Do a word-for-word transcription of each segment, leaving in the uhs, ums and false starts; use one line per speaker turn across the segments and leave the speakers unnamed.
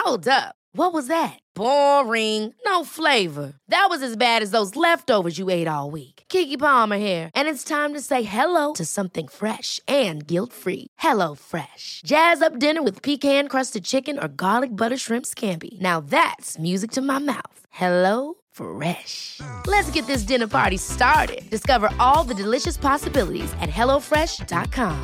Hold up. What was that? Boring. No flavor. That was as bad as those leftovers you ate all week. Keke Palmer here, and it's time to say hello to something fresh and guilt-free. Hello Fresh. Jazz up dinner with pecan-crusted chicken or garlic butter shrimp scampi. Now that's music to my mouth. Hello Fresh. Let's get this dinner party started. Discover all the delicious possibilities at hello fresh dot com.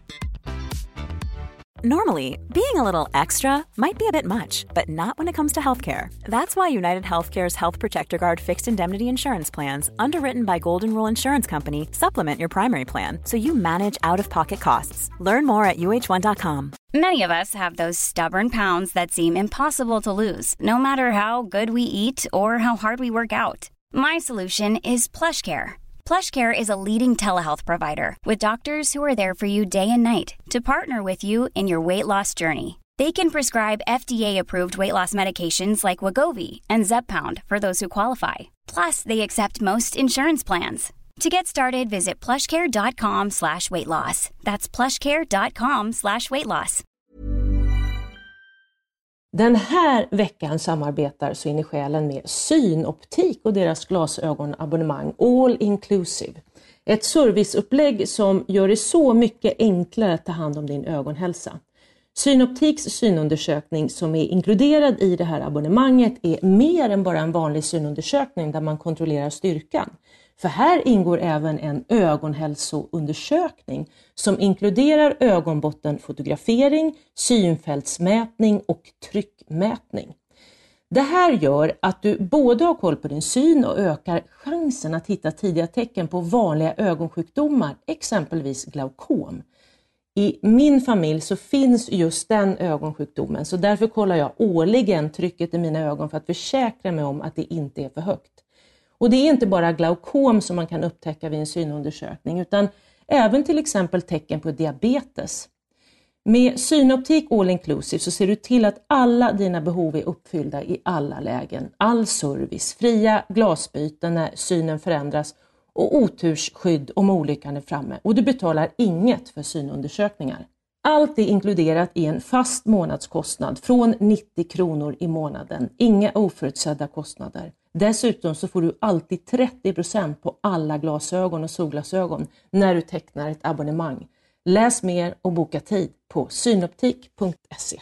Normally, being a little extra might be a bit much, but not when it comes to healthcare. That's why United Healthcare's Health Protector Guard fixed indemnity insurance plans, underwritten by Golden Rule Insurance Company, supplement your primary plan so you manage out-of-pocket costs. Learn more at U H one dot com.
Many of us have those stubborn pounds that seem impossible to lose, no matter how good we eat or how hard we work out. My solution is PlushCare. PlushCare is a leading telehealth provider with doctors who are there for you day and night to partner with you in your weight loss journey. They can prescribe F D A-approved weight loss medications like Wegovy and Zepbound for those who qualify. Plus, they accept most insurance plans. To get started, visit plushcare.com slash weight loss. That's plushcare.com slash weight loss.
Den här veckan samarbetar Så in i själen med Synoptik och deras glasögonabonnemang All Inclusive. Ett serviceupplägg som gör det så mycket enklare att ta hand om din ögonhälsa. Synoptiks synundersökning som är inkluderad i det här abonnemanget är mer än bara en vanlig synundersökning där man kontrollerar styrkan. För här ingår även en ögonhälsoundersökning som inkluderar ögonbottenfotografering, synfältsmätning och tryckmätning. Det här gör att du både har koll på din syn och ökar chansen att hitta tidiga tecken på vanliga ögonsjukdomar, exempelvis glaukom. I min familj så finns just den ögonsjukdomen, så därför kollar jag årligen trycket i mina ögon för att försäkra mig om att det inte är för högt. Och det är inte bara glaukom som man kan upptäcka vid en synundersökning utan även till exempel tecken på diabetes. Med Synoptik All Inclusive så ser du till att alla dina behov är uppfyllda i alla lägen. All service, fria glasbyten när synen förändras och otursskydd om olyckan är framme. Och du betalar inget för synundersökningar. Allt är inkluderat i en fast månadskostnad från nittio kronor i månaden. Inga oförutsedda kostnader. Dessutom så får du alltid trettio procent på alla glasögon och solglasögon när du tecknar ett abonnemang. Läs mer och boka tid på synoptik punkt se.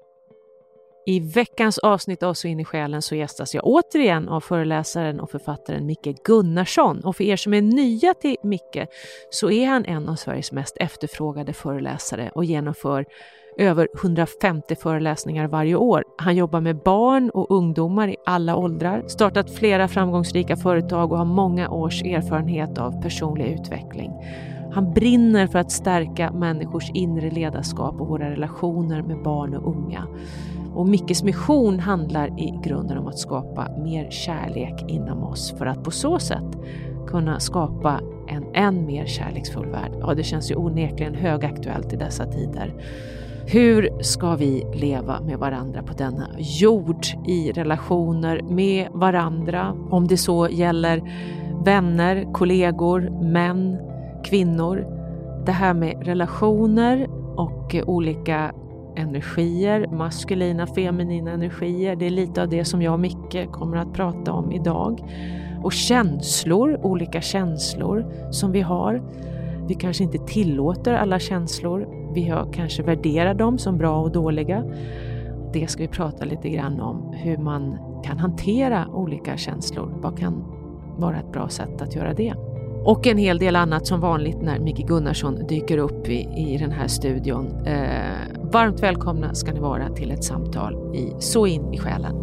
I veckans avsnitt av Så in i själen så gästas jag återigen av föreläsaren och författaren Micke Gunnarsson. Och för er som är nya till Micke så är han en av Sveriges mest efterfrågade föreläsare och genomför över hundrafemtio föreläsningar varje år. Han jobbar med barn och ungdomar i alla åldrar, startat flera framgångsrika företag och har många års erfarenhet av personlig utveckling. Han brinner för att stärka människors inre ledarskap och våra relationer med barn och unga. Och Mickes mission handlar i grunden om att skapa mer kärlek inom oss för att på så sätt kunna skapa en än mer kärleksfull värld. Ja, det känns ju onekligen högaktuellt i dessa tider. Hur ska vi leva med varandra på denna jord i relationer med varandra? Om det så gäller vänner, kollegor, män, kvinnor. Det här med relationer och olika energier, maskulina, feminina energier. Det är lite av det som jag och Micke kommer att prata om idag. Och känslor, olika känslor som vi har. Vi kanske inte tillåter alla känslor. Vi har kanske värderar dem som bra och dåliga. Det ska vi prata lite grann om. Hur man kan hantera olika känslor. Vad kan vara ett bra sätt att göra det? Och en hel del annat som vanligt när Micke Gunnarsson dyker upp i, i den här studion. Eh, varmt välkomna ska ni vara till ett samtal i Så in i själen.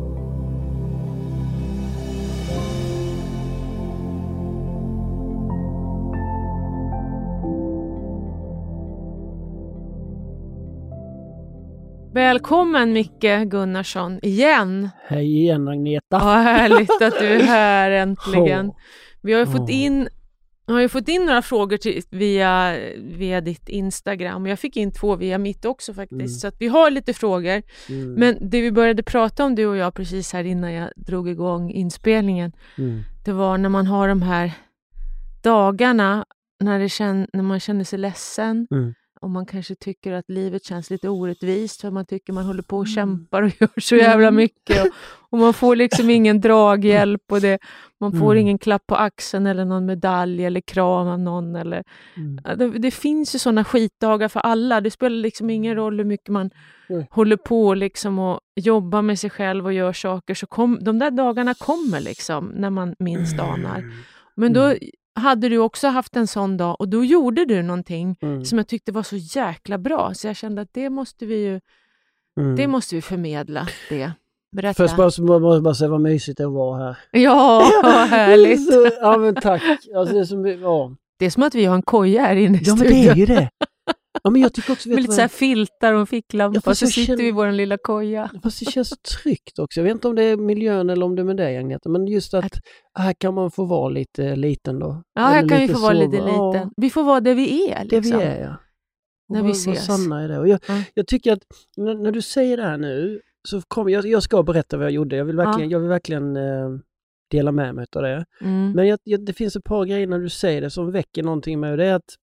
Välkommen Micke Gunnarsson igen.
Hej igen Agneta.
Ja, härligt att du är här äntligen. Vi har ju fått in, har ju fått in några frågor till, via, via ditt Instagram. Jag fick in två via mitt också faktiskt. Mm. Så att vi har lite frågor. Mm. Men det vi började prata om du och jag precis här innan jag drog igång inspelningen. Mm. Det var när man har de här dagarna när, det känn, när man känner sig ledsen. Mm. och man kanske tycker att livet känns lite orättvist för man tycker man håller på och kämpar och gör så jävla mycket och, och man får liksom ingen draghjälp och det, man får mm. ingen klapp på axeln eller någon medalj eller kram av någon eller, mm. det, det finns ju sådana skitdagar för alla, det spelar liksom ingen roll hur mycket man mm. håller på liksom och jobbar med sig själv och gör saker, så kom, de där dagarna kommer liksom när man minst anar. Men då mm. hade du också haft en sån dag och då gjorde du någonting mm. som jag tyckte var så jäkla bra, så jag kände att det måste vi ju mm. det måste vi förmedla det. Berätta.
Först bara, måste jag bara säga vad mysigt det var här.
Ja, vad härligt.
Så, ja men tack. Alltså, det, är som, ja.
det är som att vi har en koja här inne i
ja,
studion.
Ja men det är ju det. Ja, men jag tycker också, vet
med lite
vad...
så här filtar och ficklampa
ja,
så sitter
känner...
vi i vår lilla koja.
Fast det känns tryggt också. Jag vet inte om det är miljön eller om det är med dig, Agneta. Men just att här kan man få vara lite liten då.
Ja, här
eller
kan vi få
sova.
vara lite liten. Ja. Vi får vara det vi är. Liksom.
Det vi är, ja.
När
och
vi
vad,
ses.
Vad sanna är det. Och jag,
mm.
jag tycker att när, när du säger det här nu så kommer jag, jag ska berätta vad jag gjorde. Jag vill verkligen, ja. jag vill verkligen eh, dela med mig av det.
Mm.
Men jag, jag, det finns ett par grejer när du säger det som väcker någonting med det. Är att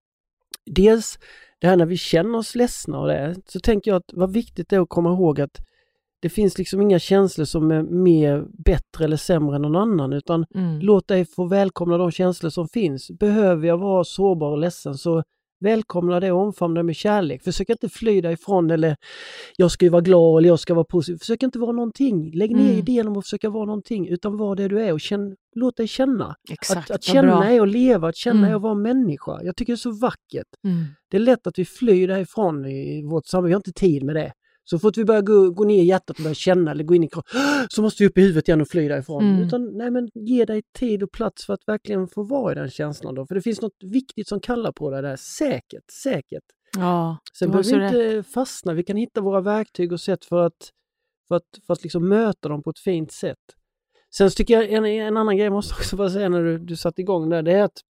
dels det här när vi känner oss ledsna och det, så tänker jag att vad viktigt är att komma ihåg att det finns liksom inga känslor som är mer bättre eller sämre än någon annan, utan
mm.
låt dig få välkomna de känslor som finns. Behöver jag vara sårbar och ledsen, så välkomna det och omfamna det med kärlek. Försök inte fly därifrån eller jag ska ju vara glad eller jag ska vara positiv. Försök inte vara någonting. Lägg ner mm. idén om att försöka vara någonting, utan var det du är och känn, låt dig känna.
Exakt,
att att känna
bra.
är att leva, att känna
mm.
är att vara människa. Jag tycker det är så vackert.
Mm.
Det är lätt att vi flyr därifrån i vårt samhälle. Vi har inte tid med det. Så fort vi börjar gå, gå ner i hjärtat och börja känna eller gå in i kroppen, så måste vi upp i huvudet igen och fly därifrån.
Mm.
Utan nej, men ge dig tid och plats för att verkligen få vara i den känslan då. För det finns något viktigt som kallar på det där. Säkert, säkert.
Ja,
sen behöver vi inte rätt. fastna. Vi kan hitta våra verktyg och sätt för att, för att, för att liksom möta dem på ett fint sätt. Sen så tycker jag en, en annan grej måste också bara säga när du, du satt igång där. Det är att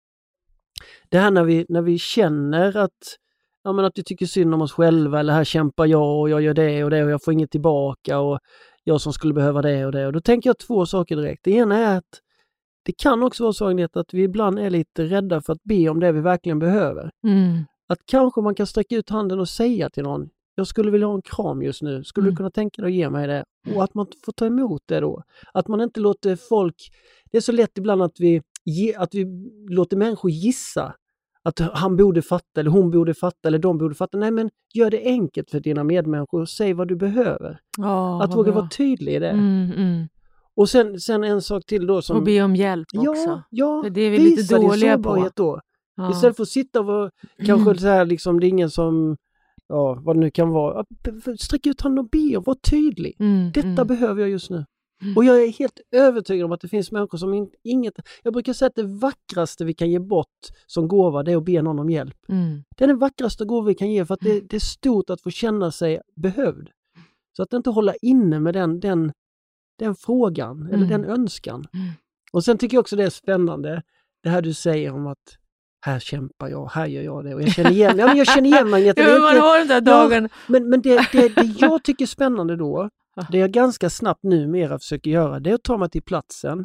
det här när vi, när vi känner att ja, men att vi tycker synd om oss själva, eller här kämpar jag och jag gör det och det och jag får inget tillbaka och jag som skulle behöva det och det. Och då tänker jag två saker direkt. Det ena är att det kan också vara så, Agneta, att vi ibland är lite rädda för att be om det vi verkligen behöver.
Mm.
Att kanske man kan sträcka ut handen och säga till någon, jag skulle vilja ha en kram just nu, skulle mm. du kunna tänka dig att ge mig det? Och att man får ta emot det då. Att man inte låter folk, det är så lätt ibland att vi, att vi låter människor gissa att han borde fatta eller hon borde fatta eller de borde fatta. Nej, men gör det enkelt för dina medmänniskor och säg vad du behöver.
Oh,
att våga vara tydlig i det.
Mm, mm.
Och sen, sen en sak till då som...
Och be om hjälp också.
Ja, ja,
för det är vi lite dåliga på.
Då.
Ja.
Istället för att sitta och vara, kanske mm. så här liksom, det är ingen som, ja, vad det nu kan vara. Sträck ut handen och be och var tydlig.
Mm,
Detta
mm.
behöver jag just nu. Mm. Och jag är helt övertygad om att det finns människor som in, inget... Jag brukar säga att det vackraste vi kan ge bort som gåva, det är att be någon om hjälp.
Mm.
Det är den vackraste gåva vi kan ge, för att det, det är stort att få känna sig behövd. Så att inte hålla inne med den, den, den frågan eller
mm.
den önskan.
Mm.
Och sen tycker jag också det är spännande, det här du säger om att här kämpar jag, här gör jag det. Och jag känner igen, ja, men jag känner igen Agneta.
Ja, man har den där dagen.
Ja, men men det, det, det jag tycker är spännande då, det jag ganska snabbt numera försöker göra, det är att ta mig till platsen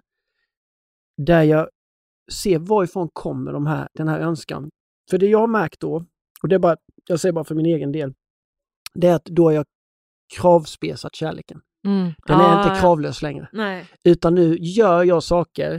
där jag ser varifrån kommer de här, den här önskan. För det jag har märkt då, och det är bara, jag säger bara för min egen del, det är att då har jag kravspesat kärleken.
Mm.
Den
ah,
är inte kravlös längre.
Nej.
Utan nu gör jag saker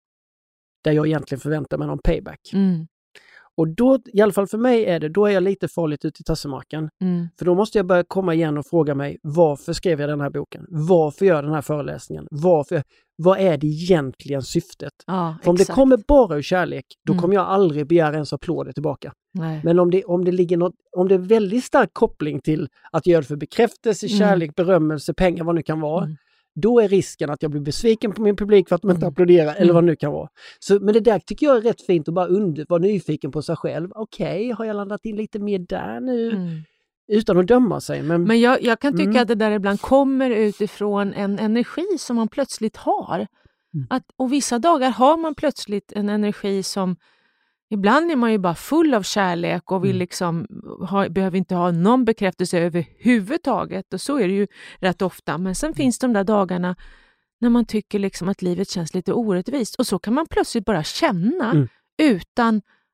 där jag egentligen förväntar mig någon payback.
Mm.
Och då, i alla fall för mig är det, då är jag lite farligt ute i tassemarken.
Mm.
För då måste jag börja komma igen och fråga mig, varför skrev jag den här boken? Varför gör jag den här föreläsningen? Varför, vad är det egentligen syftet?
Ja,
för om
exakt.
det kommer bara ur kärlek, då
mm.
kommer jag aldrig begära ens applåder tillbaka.
Nej.
Men om det, om det ligger något, om det är väldigt stark koppling till att göra det för bekräftelse,
mm.
kärlek, berömmelse, pengar, vad det nu kan vara, mm. då är risken att jag blir besviken på min publik för att de inte
mm.
applåderar, eller
mm.
vad det nu kan vara. Så, men det där tycker jag är rätt fint att bara under, vara nyfiken på sig själv. Okej, okay, har jag landat in lite mer där nu? Mm. Utan att döma sig. Men,
men jag, jag kan tycka
mm.
att det där ibland kommer utifrån en energi som man plötsligt har. Mm. Att, och vissa dagar har man plötsligt en energi som, ibland är man ju bara full av kärlek och vill
mm.
liksom ha, behöver inte ha någon bekräftelse överhuvudtaget. Och så är det ju rätt ofta. Men sen mm. finns de där dagarna när man tycker liksom att livet känns lite orättvist. Och så kan man plötsligt bara känna mm. utan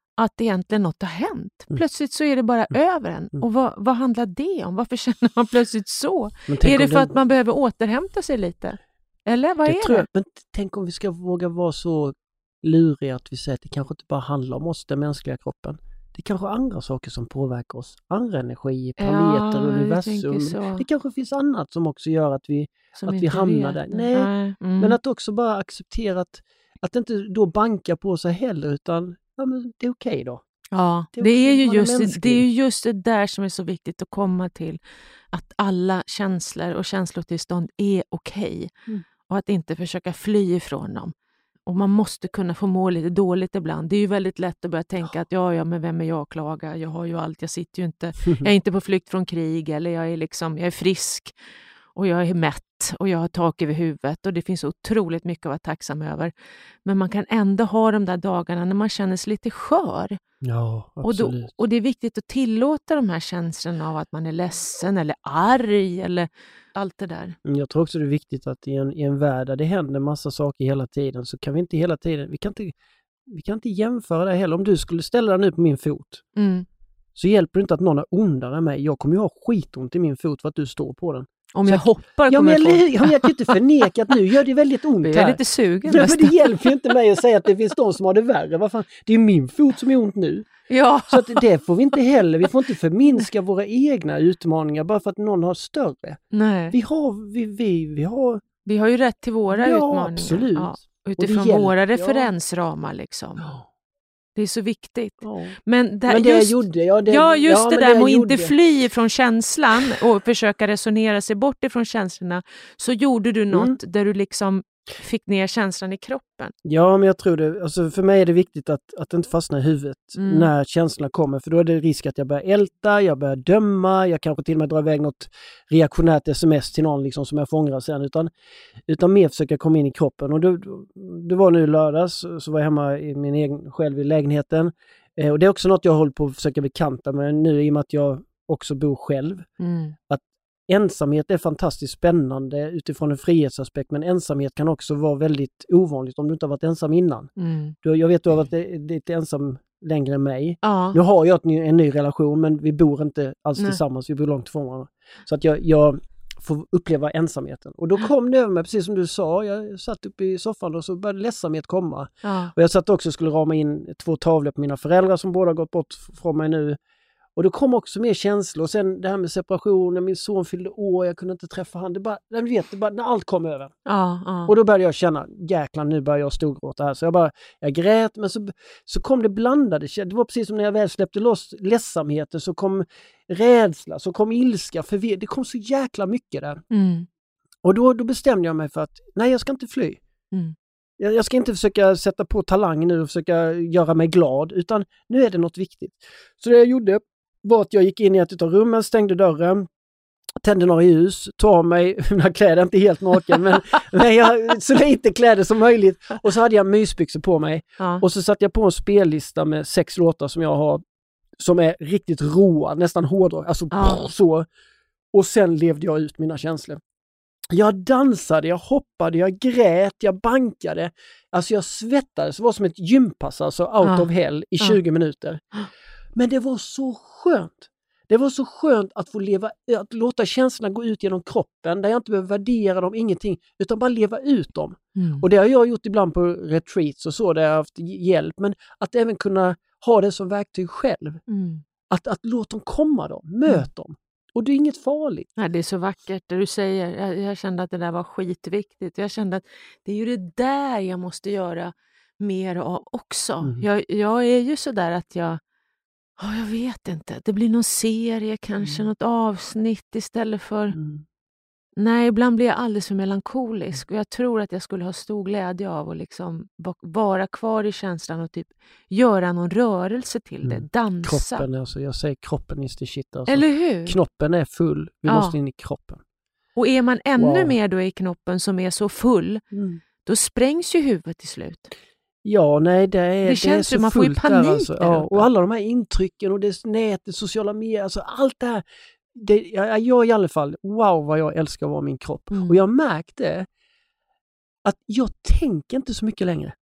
att egentligen något har hänt.
Mm.
Plötsligt så är det bara
Mm.
över en.
Mm.
Och vad, vad handlar det om? Varför känner man plötsligt så?
Men tänk
Är det
om
för att man behöver återhämta sig lite? Eller vad
det
är
tror
det?
jag, men tänk om vi ska våga vara så luriga att vi säger att det kanske inte bara handlar om oss, den mänskliga kroppen. Det är kanske andra saker som påverkar oss. Andra energi, planeter,
Ja, jag
universum.
tänker så.
Det kanske finns annat som också gör att vi,
Som
att vi
inte
hamnar
vet.
där. Nej,
Mm.
men att också bara acceptera att, att inte då banka på sig heller, utan ja, men det är okej då.
Ja,
Det är
det är,
okej,
ju
man är
just, det,
mänsklig.
det är ju just det där som är så viktigt att komma till. Att alla känslor och känslotillstånd är okej.
Mm.
Och att inte försöka fly ifrån dem. Och man måste kunna få må lite dåligt ibland. Det är ju väldigt lätt att börja tänka att ja, ja, men vem är jag att klaga? Jag har ju allt, jag sitter ju inte, jag är inte på flykt från krig, eller jag är liksom, jag är frisk och jag är mätt och jag har tak över huvudet och det finns otroligt mycket att vara tacksam över. Men man kan ändå ha de där dagarna när man känner sig lite skör.
Ja,
Och, då,
absolut.
och det är viktigt att tillåta de här känslorna av att man är ledsen eller arg eller allt det där.
Jag tror också det är viktigt att i en, i en värld där det händer massa saker hela tiden, så kan vi inte hela tiden, vi kan inte, vi kan inte jämföra det heller. Om du skulle ställa dig nu på min fot,
Mm.
så hjälper det inte att någon är ondare än mig. Jag kommer ju ha skitont i min fot för att du står på den.
Om
Så
jag
jag-
hoppar
Ja,
kommer
men
jag få...
jag, jag, jag kan inte förneka att nu gör det väldigt ont
Jag är
här.
lite sugen
Ja, men
nästan.
det hjälper ju inte mig att säga att det finns de som har det värre. Vad fan? Det är ju min fot som är ont nu.
Ja.
Så att det får vi inte heller. Vi får inte förminska våra egna utmaningar bara för att någon har större.
Nej.
Vi har, vi, vi, vi har...
Vi har ju rätt till våra
Ja,
utmaningar.
absolut.
Ja,
det
utifrån
hjälper,
våra
ja.
referensramar liksom. Det är så viktigt.
Ja.
Men, där,
Men det
just,
jag gjorde, ja, det,
ja, just
ja,
det
men
där med
jag
att inte
gjorde.
fly från känslan och försöka resonera sig bort ifrån känslorna, så gjorde du något
Mm.
där du liksom fick ner känslan i kroppen.
Ja, men jag tror det. Alltså för mig är det viktigt att, att inte fastna i huvudet
Mm.
när känslorna kommer. För då är det risk att jag börjar älta, jag börjar döma, jag kanske till och med drar iväg något reaktionärt sms till någon liksom, som jag får ångra sen. Utan, utan mer försöka komma in i kroppen. Och då, det var nu lördags, så var jag hemma i min egen, själv i lägenheten. Eh, och det är också något jag håller på att försöka bekanta med nu i och med att jag också bor själv.
Mm.
Ensamhet är fantastiskt spännande utifrån en frihetsaspekt, men ensamhet kan också vara väldigt ovanligt om du inte har varit ensam innan.
Mm.
Du, jag vet att du har varit lite ensam längre än mig.
Ja.
Nu har jag ett, ny- en ny relation, men vi bor inte alls
Nej.
tillsammans, vi bor långt ifrån varandra. Så att jag, jag får uppleva ensamheten. Och då kom det över mig, precis som du sa, jag satt uppe i soffan och så började ledsamhet komma.
Ja.
Och jag satt också och skulle rama in två tavlor på mina föräldrar som båda har gått bort från mig nu. Och då kom också mer känslor. Och sen det här med separationen, min son fyllde år, jag kunde inte träffa han. Det bara, jag vet, det bara, när allt kom över.
Ja, ja.
Och då började jag känna, jäklar nu börjar jag storgråta här. Så jag bara, jag grät, men så, så kom det blandade. Det var precis som när jag väl släppte loss ledsamheten, så kom rädsla, så kom ilska, förvir- det kom så jäkla mycket där.
Mm.
Och då, då bestämde jag mig för att, nej jag ska inte fly.
Mm.
Jag, jag ska inte försöka sätta på talang nu och försöka göra mig glad, utan nu är det något viktigt. Så det jag gjorde var att jag gick in i ett av rummen, stängde dörren, tände några ljus, tog av mig mina kläder, inte helt naken, men, men jag, så lite kläder som möjligt. Och så hade jag mysbyxor på mig.
Ja.
Och så satte jag på en spellista med sex låtar som jag har, som är riktigt råa, nästan hårdrock, alltså
Ja.
så. Och sen levde jag ut mina känslor. Jag dansade, jag hoppade, jag grät, jag bankade. Alltså jag svettades, det var som ett gympass, alltså out
Ja.
of hell i
Ja.
tjugo minuter. Men det var så skönt. Det var så skönt att få leva, att låta känslorna gå ut genom kroppen, där jag inte behöver värdera dem, ingenting, utan bara leva ut dem.
Mm.
Och det har jag gjort ibland på retreats och så, där jag har haft hjälp, men att även kunna ha det som verktyg själv.
Mm.
Att, att låta dem komma då, möt
Mm.
dem. Och det är inget farligt.
Ja, det är så vackert det du säger. Jag, jag kände att det där var skitviktigt. Jag kände att det är ju det där jag måste göra mer av också.
Mm.
Jag, jag är ju så där att jag... Oh, jag vet inte. Det blir någon serie kanske,
Mm.
något avsnitt istället för...
Mm.
Nej, ibland blir jag alldeles för melankolisk. Och jag tror att jag skulle ha stor glädje av att liksom va- vara kvar i känslan och typ göra någon rörelse till det.
Mm.
Dansa.
Kroppen, alltså, jag säger kroppen is the shit. Alltså.
Eller hur?
Knoppen är full, vi
Ja.
måste in i kroppen.
Och är man ännu
Wow.
mer då i knoppen som är så full,
Mm.
då sprängs ju huvudet till slut.
Ja, nej, det är,
Det
det
känns
är så
ju, man får ju
fullt
panik
där, alltså.
där
Ja,
uppe.
och alla de här intrycken och det nätet, sociala medier, alltså allt det här. Det, jag, jag i alla fall, wow vad jag älskar att vara min kropp.
Mm.
Och jag märkte att jag tänker inte så mycket längre.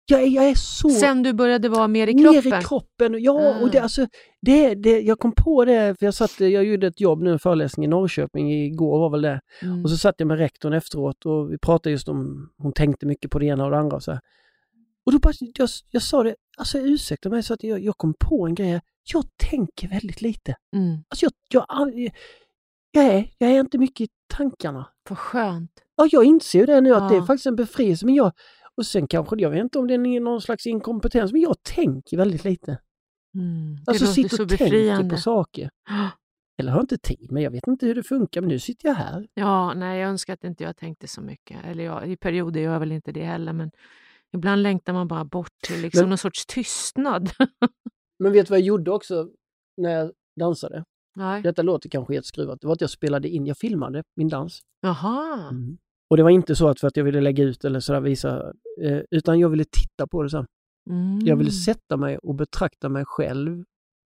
Jag är, jag är så...
Sen du började vara mer i kroppen?
Mer i kroppen, ja.
Ah.
Och det, alltså, det, det, jag kom på det, för jag, satt, jag gjorde ett jobb nu, en föreläsning i Norrköping igår var väl det.
Mm.
Och så satt jag med rektorn efteråt och vi pratade just om, hon tänkte mycket på det ena och det andra. Och, så här. Och då bara, jag, jag sa det, alltså ursäkta mig, så att jag, jag kom på en grej. Jag tänker väldigt lite.
Mm.
Alltså jag, jag, jag, jag, är, jag är inte mycket i tankarna.
Vad skönt.
Ja, jag inser ju det nu, att
Ja.
det är faktiskt en befrielse. Men jag, och sen kanske, jag vet inte om det är någon slags inkompetens, men jag tänker väldigt lite.
Mm. Det
Alltså
låter
sitter
så
och tänker
befriande.
på saker. Eller har inte tid, men jag vet inte hur det funkar. Men nu sitter jag här.
Ja, nej, jag önskar att inte jag tänkte så mycket. Eller jag, i perioder gör jag väl inte det heller, men ibland längtar man bara bort till liksom
Men-
någon sorts tystnad.
Men vet du vad jag gjorde också när jag dansade?
Nej.
Detta låter kanske helt skruvat. Det var att jag spelade in, jag filmade min dans.
Jaha.
Mm. Och det var inte så att för att jag ville lägga ut eller sådär visa, eh, utan jag ville titta på det sen.
Mm.
Jag ville sätta mig och betrakta mig själv.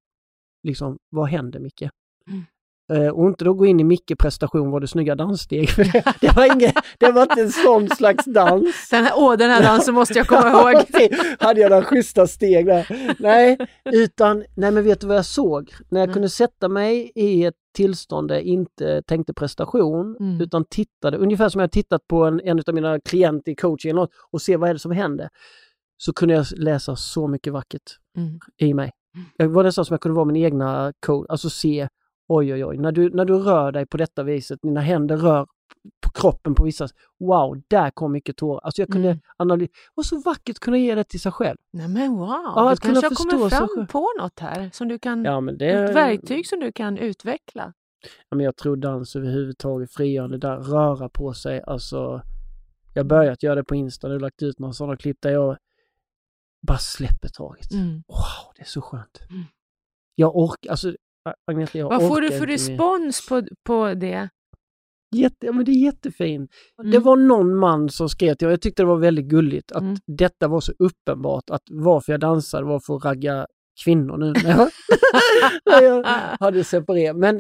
Liksom, vad händer Micke?
Mm.
Eh, och inte då gå in i Micke-prestation, var det snygga danssteg. För det, det, var ingen, det var inte en sån slags dans.
Den här, åh, den här dansen måste jag komma ihåg.
Hade jag några schyssta steg där? Nej, utan, nej men vet du vad jag såg? När jag
Nej.
kunde sätta mig i ett tillstånd där jag inte tänkte prestation,
Mm.
utan tittade, ungefär som jag tittat på en, en av mina klienter i coaching eller något, och se vad är det som händer. Så kunde jag läsa så mycket vackert
Mm.
i mig. Jag var nästan som jag kunde vara min egna coach, alltså se, oj oj oj, när du, när du rör dig på detta viset, dina händer rör på kroppen på vissa, wow, där kom mycket tårar. Alltså jag kunde
Mm.
analysera, och så vackert kunna ge det till sig själv.
Nej men wow,
Ja,
du
att kunna
kanske har
förstå
kommit
sig
fram
själv.
på något här som du kan,
Ja, men det,
ett verktyg som du kan utveckla.
Ja, men jag tror dans överhuvudtaget, frigörande där, röra på sig, alltså jag har börjat göra det på Insta, jag har lagt ut några sådana klipp där jag bara släpper taget.
Mm.
Wow, det är så skönt.
Mm.
Jag orkar, alltså Agneta, jag
Vad får du
orkar
för
inte mer.
respons på, på det?
Jätte, ja, men det är jättefint.
Mm.
Det var någon man som skrev till, jag tyckte det var väldigt gulligt att
Mm.
detta var så uppenbart, att varför jag dansade var för att ragga kvinnor nu när jag, när jag hade separerat. Men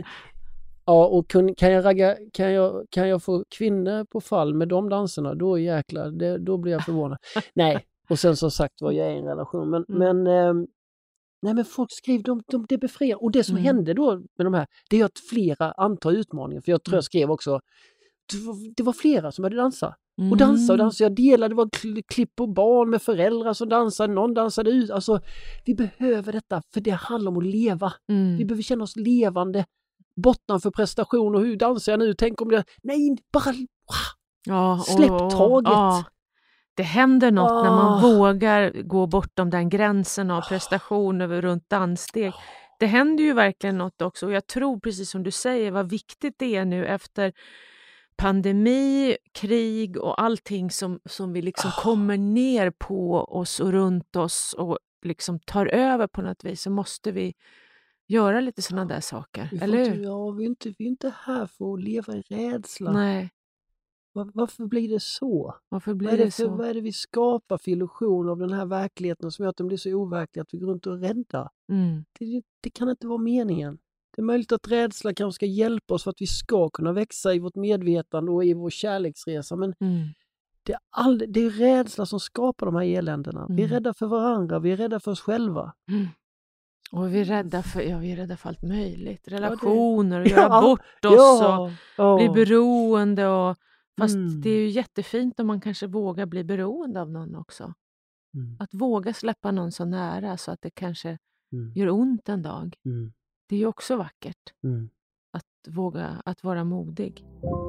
ja, och kun, kan jag ragga, kan jag, kan jag få kvinnor på fall med de danserna, då jäklar, det, då blir jag förvånad. Nej, och sen som sagt var jag i en relation, men,
Mm.
men ehm, nej men folk skriver, de, de, det befriar. Och det som
Mm.
hände då med de här, det är att flera antar utmaningen. För jag tror
Mm.
jag skrev också, det var, det var flera som började dansa. Och dansa och dansa. Jag delade, det var kl- klipp på barn med föräldrar som dansade, någon dansade ut. Alltså, vi behöver detta, för det handlar om att leva.
Mm.
Vi behöver känna oss levande. Bottnar för prestation och hur dansar jag nu? Tänk om det, nej, bara
Ja, och-
släpp taget.
Ja. Det händer något när man
Ah.
vågar gå bortom den gränsen av prestation över runt danssteg. Det händer ju verkligen något också, och jag tror precis som du säger vad viktigt det är nu efter pandemi, krig och allting som, som vi liksom
Ah.
kommer ner på oss och runt oss och liksom tar över på något vis, så måste vi göra lite sådana där saker,
Vi får
eller
inte,
hur?
ja, vi, är inte, vi är inte här för att leva i rädsla.
Nej,
Var, varför blir det så?
varför blir
Vad är,
det
det för,
så?
vad är det vi skapar för illusion av den här verkligheten som gör att den blir så overklig att vi går runt och är rädda?
Mm.
Det, det kan inte vara meningen. Det är möjligt att rädsla kanske ska hjälpa oss för att vi ska kunna växa i vårt medvetande och i vår kärleksresa. Men
Mm.
det är, all, det är rädsla som skapar de här eländena. Vi är
Mm.
rädda för varandra, vi är rädda för oss själva.
Mm. Och vi är rädda för, ja, vi är rädda för allt möjligt. Relationer och
Ja,
göra bort oss och
ja.
bli beroende. Och, fast
Mm.
det är ju jättefint om man kanske vågar bli beroende av någon också.
Mm,
Att våga släppa någon så nära så att det kanske
mm,
gör ont en dag.
mm,
Det är ju också vackert
mm.
att våga, att vara modig.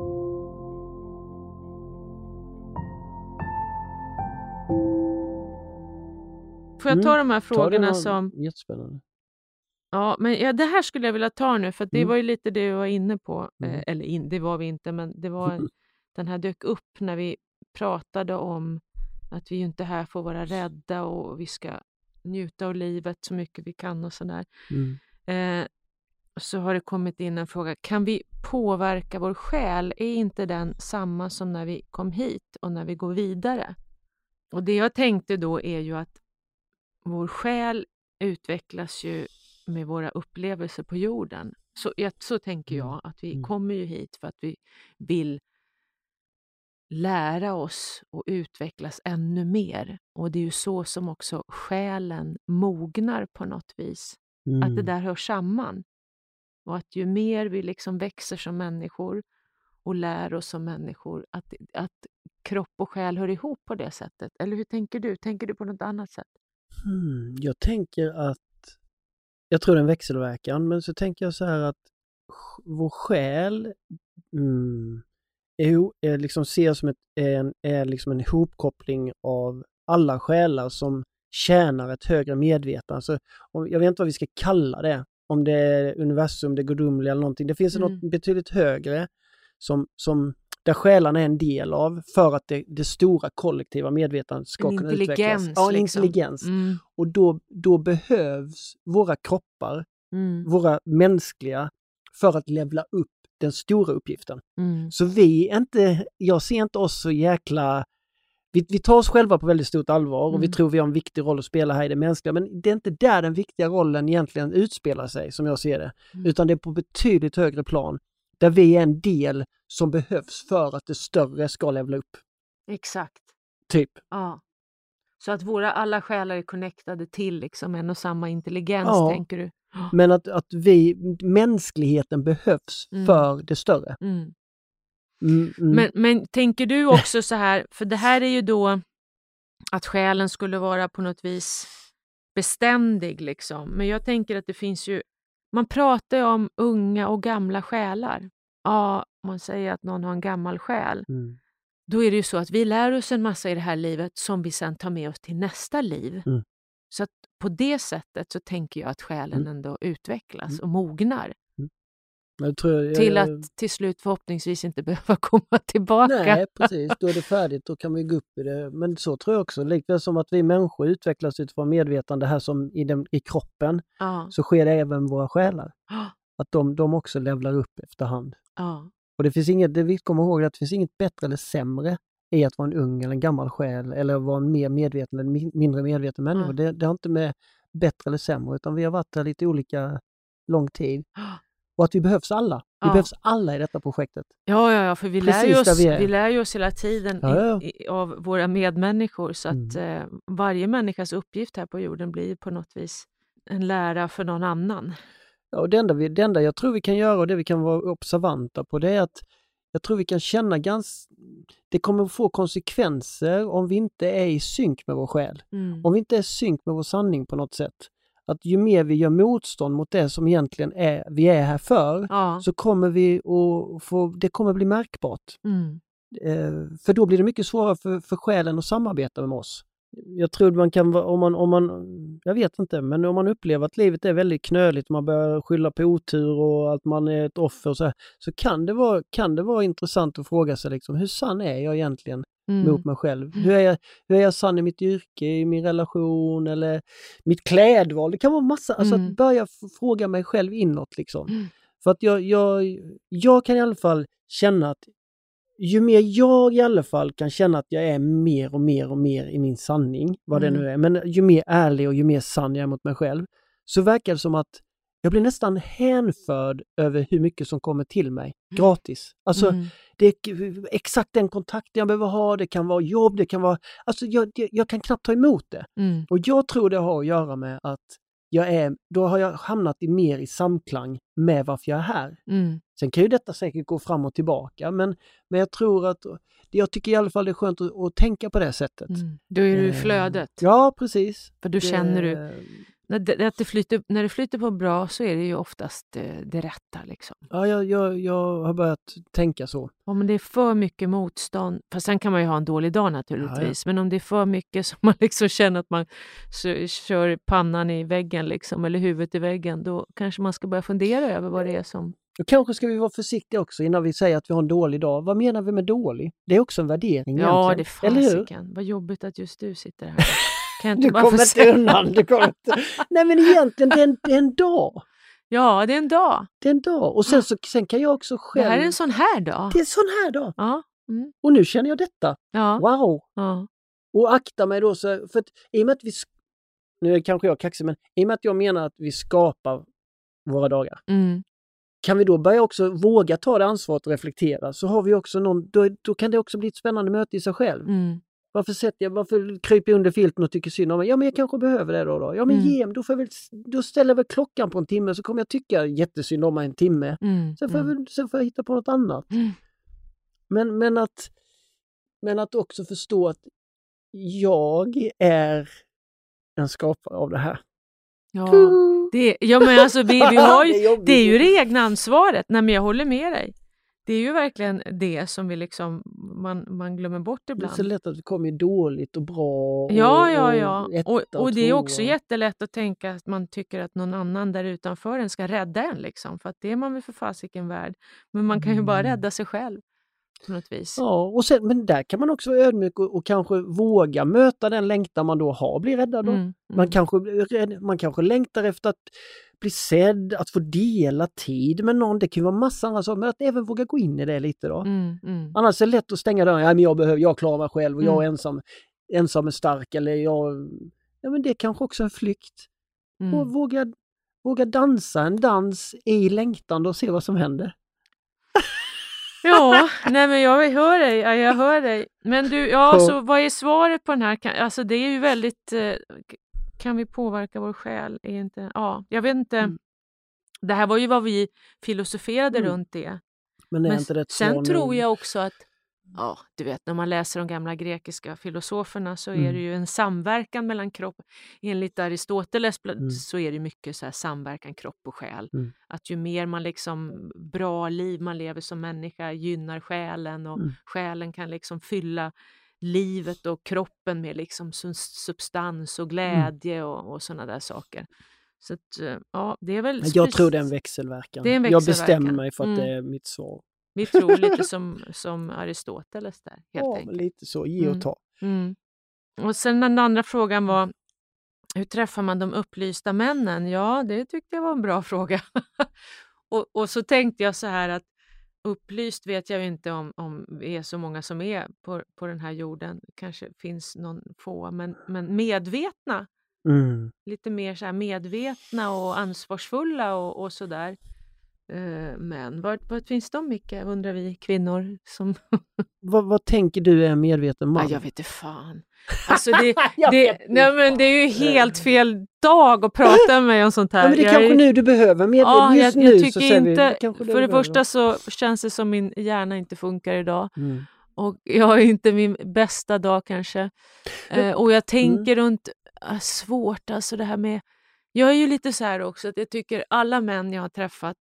Får jag ta
Mm.
de här
Ta det
frågorna
någon-
som...
Jättespännande.
Ja, men ja, det här skulle jag vilja ta nu, för att det
Mm.
var ju lite det vi var inne på.
Mm.
Eh, eller in, det var vi inte, men det var en, den här dök upp när vi pratade om att vi ju inte här får vara rädda och vi ska njuta av livet så mycket vi kan och sådär.
Mm.
Eh, så har det kommit in en fråga, kan vi påverka vår själ? Är inte den samma som när vi kom hit och när vi går vidare? Och det jag tänkte då är ju att vår själ utvecklas ju med våra upplevelser på jorden. Så, ja, så tänker jag, att vi
Mm.
kommer ju hit för att vi vill lära oss och utvecklas ännu mer. Och det är ju så som också själen mognar på något vis.
Mm.
Att det där hör samman. Och att ju mer vi liksom växer som människor och lär oss som människor, att, att kropp och själ hör ihop på det sättet. Eller hur tänker du? Tänker du på något annat sätt?
Hmm, jag tänker att, jag tror det är en växelverkan, men så tänker jag så här att vår själ mm, är, är liksom ses som ett, är en, är liksom en hopkoppling av alla själar som tjänar ett högre medvetande. Alltså, jag vet inte vad vi ska kalla det. Om det är universum, det gudomliga eller någonting. Det finns mm. något betydligt högre som, som där själarna är en del av för att det, det stora kollektiva medvetandet ska
en
kunna utvecklas.
Ja,
en
liksom.
intelligens.
Mm.
Och då, då behövs våra kroppar,
mm.
våra mänskliga, för att levla upp den stora uppgiften.
Mm.
Så vi är inte, jag ser inte oss så jäkla, vi, vi tar oss själva på väldigt stort allvar och mm. vi tror vi har en viktig roll att spela här i det mänskliga, men det är inte där den viktiga rollen egentligen utspelar sig som jag ser det, mm. utan det är på betydligt högre plan där vi är en del som behövs för att det större ska levla upp.
Exakt.
Typ.
Ja. Så att våra alla själar är connectade till liksom en och samma intelligens,
ja.
tänker du?
Men att, att vi, mänskligheten behövs
mm.
för det större.
Mm.
Mm, mm.
Men, men tänker du också så här, för det här är ju då att själen skulle vara på något vis beständig liksom. Men jag tänker att det finns ju, man pratar ju om unga och gamla själar. Ja, man säger att någon har en gammal själ.
Mm.
Då är det ju så att vi lär oss en massa i det här livet som vi sen tar med oss till nästa liv.
Mm.
Så att på det sättet så tänker jag att själen
mm.
ändå utvecklas
mm.
och mognar.
Mm. Jag tror jag,
till
jag,
att till slut förhoppningsvis inte behöva komma tillbaka.
Nej, precis. Då är det färdigt. Då kan vi gå upp i det. Men så tror jag också. Likväl som att vi människor utvecklas utifrån medvetande här som i, den, i kroppen.
Ja.
Så sker det även våra själar.
Ja.
Att de, de också levlar upp efterhand.
Ja.
Och det finns inget, det vi kommer ihåg att det finns inget bättre eller sämre i att vara en ung eller en gammal själ eller vara en mer medveten eller mindre medveten människa.
Mm.
Det, det har inte med bättre eller sämre, utan vi har varit här lite olika lång tid. Och att vi behövs alla. Vi
ja.
behövs alla i detta projektet.
Ja, ja, ja för vi lär, ju oss, vi, vi lär ju oss hela tiden
ja, ja.
I, i, av våra medmänniskor. Så att
mm.
eh, varje människas uppgift här på jorden blir på något vis en lära för någon annan.
Ja, och det enda, vi, det enda jag tror vi kan göra och det vi kan vara observanta på, det är att jag tror vi kan känna ganska, det kommer att få konsekvenser om vi inte är i synk med vår själ.
Mm.
Om vi inte är i synk med vår sanning på något sätt. Att ju mer vi gör motstånd mot det som egentligen är, vi är här för,
ja.
så kommer vi att få, det kommer bli märkbart.
Mm.
Eh, för då blir det mycket svårare för, för själen att samarbeta med oss. Jag tror man kan, om man, om man, jag vet inte, men om man upplever att livet är väldigt knöligt, man börjar skylla på otur och att man är ett offer och så här, så kan det vara, kan det vara intressant att fråga sig liksom, hur sann är jag egentligen mm. mot mig själv? Hur är, jag, hur är jag sann i mitt yrke, i min relation eller mitt klädval? Det kan vara massa, mm. alltså att börja f- fråga mig själv inåt liksom. Mm. För att jag, jag, jag kan i alla fall känna att ju mer jag i alla fall kan känna att jag är mer och mer och mer i min sanning, vad mm. det nu är, men ju mer ärlig och ju mer sann jag är mot mig själv, så verkar det som att jag blir nästan hänförd över hur mycket som kommer till mig gratis. Alltså mm. det är exakt den kontakt jag behöver ha, det kan vara jobb, det kan vara, alltså jag, jag kan knappt ta emot det.
Mm.
Och jag tror det har att göra med att jag är, då har jag hamnat i mer i samklang med varför jag är här.
Mm.
Sen kan ju detta säkert gå fram och tillbaka, men, men jag tror att, jag tycker i alla fall det är skönt att, att tänka på det sättet.
Mm. Då är du i flödet.
Ja, precis.
För då
det,
känner du, när det, att det flyter, när det flyter på bra så är det ju oftast det, det rätta liksom.
Ja, jag, jag, jag har börjat tänka så.
Om det är för mycket motstånd, fast sen kan man ju ha en dålig dag naturligtvis,
ja, ja.
men om det är för mycket så man liksom känner att man kör pannan i väggen liksom, eller huvudet i väggen, då kanske man ska börja fundera över vad det är som...
Och kanske ska vi vara försiktiga också innan vi säger att vi har en dålig dag. Vad menar vi med dålig? Det är också en värdering
ja,
egentligen.
Ja, det är fasiken. Vad jobbigt att just du sitter här. Kan jag
inte du
bara
kommer
säga...
inte undan. Du kommer inte... Nej, men egentligen, det är, en, det är en dag.
Ja, det är en dag.
Det är en dag. Och sen, så, sen kan jag också själv...
Det här är en sån här dag.
Det är en sån här dag.
Ja. Mm.
Och nu känner jag detta.
Ja.
Wow.
Ja.
Och akta mig då, så, för att i och med att vi... Nu är kanske jag kaxig, men i och med att jag menar att vi skapar våra dagar.
Mm.
kan vi då börja också våga ta det ansvaret och reflektera, så har vi också någon, då, då kan det också bli ett spännande möte i sig själv.
Mm.
Varför sätter jag, varför kryper jag under filten och tycker synd om mig? Ja, men jag kanske behöver det då. då. Ja, men
Mm.
ge, då, får jag väl, då ställer jag väl klockan på en timme, så kommer jag tycka jättesynd om mig en timme.
Mm.
Sen, får jag, väl- sen får jag hitta på något annat.
Mm.
Men, men, att, men att också förstå att jag är en skapare av det här.
Ja, det, ja, men alltså vi, vi har ju,
Det är jobbigt.
det är ju det egna ansvaret. Nej, men jag håller med dig. Det är ju verkligen det som vi liksom, man, man glömmer bort
Det är
ibland.
så lätt att vi kommer dåligt och bra. Och,
Ja, ja, ja.
Och, etta
Och, och det är
tvåa.
också jättelätt att tänka att man tycker att någon annan där utanför en ska rädda en. Liksom, för att det är man väl för fasiken värd. Men man kan ju bara
Mm.
rädda sig själv på något vis.
Ja, och sen, men där kan man också vara ödmjuk och, och kanske våga möta den längtan man då har, bli räddad då.
Mm, mm.
Man, kanske, blir rädd- man kanske längtar efter att bli sedd, att få dela tid med någon. Det kan ju vara massa andra saker, men att även våga gå in i det lite då.
Mm, mm.
Annars är det lätt att stänga dörren. Ja, men jag, behöver, jag klarar mig själv och jag är
Mm.
ensam, ensam är stark. Eller jag, ja, men det är kanske också en flykt.
Mm.
Och våga, våga dansa en dans i längtan och se vad som händer.
Ja, nej men jag hör dig, ja, jag hör dig. Men du, ja, så vad är svaret på den här? Kan, alltså det är ju väldigt, eh, kan vi påverka vår själ? Är inte, ja, jag vet inte.
Mm.
Det här var ju vad vi filosoferade
Mm.
runt det.
Men är
Men
inte det ett
sen
svar
tror
nog?
jag också att, ja, du vet, när man läser de gamla grekiska filosoferna så är
Mm.
det ju en samverkan mellan kropp. Enligt Aristoteles bl-
Mm.
så är det mycket så här samverkan kropp och själ.
Mm.
Att ju mer man liksom bra liv man lever som människa gynnar själen och
Mm.
själen kan liksom fylla livet och kroppen med liksom su- substans och glädje och, och sådana där saker. Så att, eh, ja, det är väl...
Jag tror det är en växelverkan.
Det är en
Jag
växelverkan.
bestämmer mig för att
Mm.
det är mitt svar.
Vi tror lite som, som Aristoteles där, helt
Ja, men
enkelt.
lite så. Ge och
Mm.
ta.
Mm. Och sen den andra frågan var, hur träffar man de upplysta männen? Ja, det tyckte jag var en bra fråga. och, och så tänkte jag så här att upplyst vet jag ju inte om, om vi är så många som är på, på den här jorden. Kanske finns någon få, men, men medvetna.
Mm.
Lite mer så här medvetna och ansvarsfulla och, och sådär. Uh, men vad, vad finns de, Micke, undrar vi kvinnor som...
Vad, vad tänker du är en medveten man?
Ja, jag vet inte fan. Alltså det,
Jag
det,
vet
nej, men det är ju helt fel dag att prata med mig om sånt här.
Ja, men det är
Jag
kanske
är,
nu du behöver medveten.
ja,
Just
jag,
nu
jag
så
tycker
säger vi,
inte,
kanske det
för det
du behöver.
första så känns det som min hjärna inte funkar idag.
Mm.
Och jag har inte min bästa dag kanske. Eh, och jag tänker
Mm.
runt, äh, svårt alltså det här med, jag är ju lite så här också att jag tycker alla män jag har träffat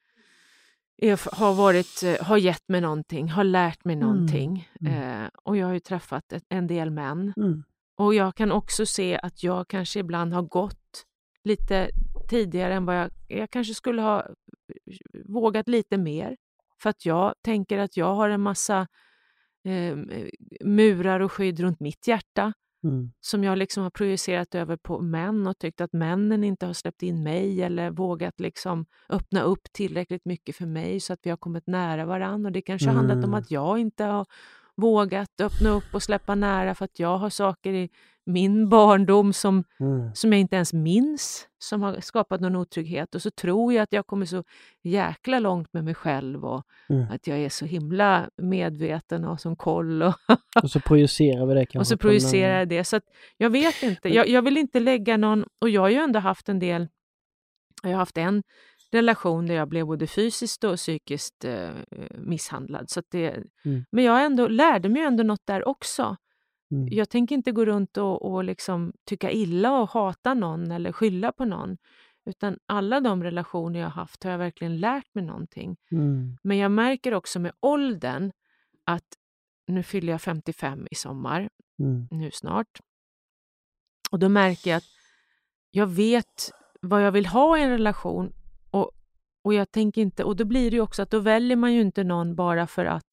är, har, varit, eh, har gett mig någonting, har lärt mig någonting.
Mm.
Eh, och jag har ju träffat ett, en del män.
Mm.
Och jag kan också se att jag kanske ibland har gått lite tidigare än vad jag, jag kanske skulle ha vågat lite mer. För att jag tänker att jag har en massa eh, murar och skydd runt mitt hjärta.
Mm.
Som jag liksom har projicerat över på män och tyckt att männen inte har släppt in mig eller vågat liksom öppna upp tillräckligt mycket för mig så att vi har kommit nära varann. Och det kanske har handlat om
Mm.
att jag inte har vågat öppna upp och släppa nära för att jag har saker i min barndom som,
Mm.
som jag inte ens minns, som har skapat någon otrygghet. Och så tror jag att jag kommer så jäkla långt med mig själv och
Mm.
att jag är så himla medveten och som koll och
Och så projicerar vi det kanske.
och så
på den
projicerar
andra.
jag det. Så att jag vet inte. Jag, jag vill inte lägga någon... Och jag har ju ändå haft en del... Jag har haft en relation där jag blev både fysiskt och psykiskt eh, misshandlad. Så att det,
Mm.
men jag ändå, lärde mig ändå något där också.
Mm.
Jag tänker inte gå runt och, och liksom tycka illa och hata någon eller skylla på någon. Utan alla de relationer jag har haft har jag verkligen lärt mig någonting.
Mm.
Men jag märker också med åldern att nu fyller jag femtiofem i sommar.
Mm.
Nu snart. Och då märker jag att jag vet vad jag vill ha i en relation och, och jag tänker inte, och då blir det ju också att då väljer man ju inte någon bara för att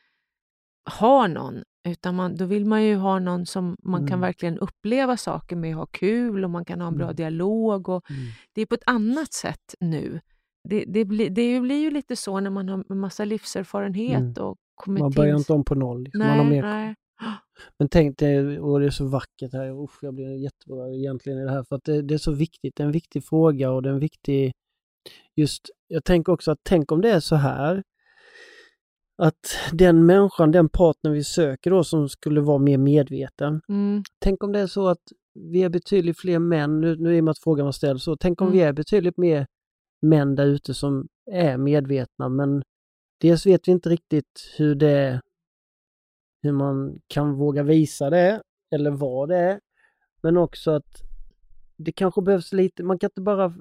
ha någon, utan man, då vill man ju ha någon som man
Mm.
kan verkligen uppleva saker med, ha kul och man kan ha en bra
Mm.
dialog och
Mm.
det är på ett annat sätt nu. Det, det, blir, det blir ju lite så när man har en massa livserfarenhet
Mm.
och kommer
Man
till...
börjar inte om på noll. Liksom.
Nej,
Man har mer...
nej.
Men tänk dig, och det är så vackert här, usch, jag blir jättebra egentligen i det här, för att det, det är så viktigt, det är en viktig fråga och det är en viktig... just, jag tänker också att tänk om det är så här att den människan, den partner vi söker då som skulle vara mer medveten.
Mm.
Tänk om det är så att vi är betydligt fler män, nu, nu är det med att frågan var ställd så, tänk om
Mm.
vi är betydligt mer män där ute som är medvetna, men dels vet vi inte riktigt hur det hur man kan våga visa det eller vad det är, men också att det kanske behövs lite, man kan inte bara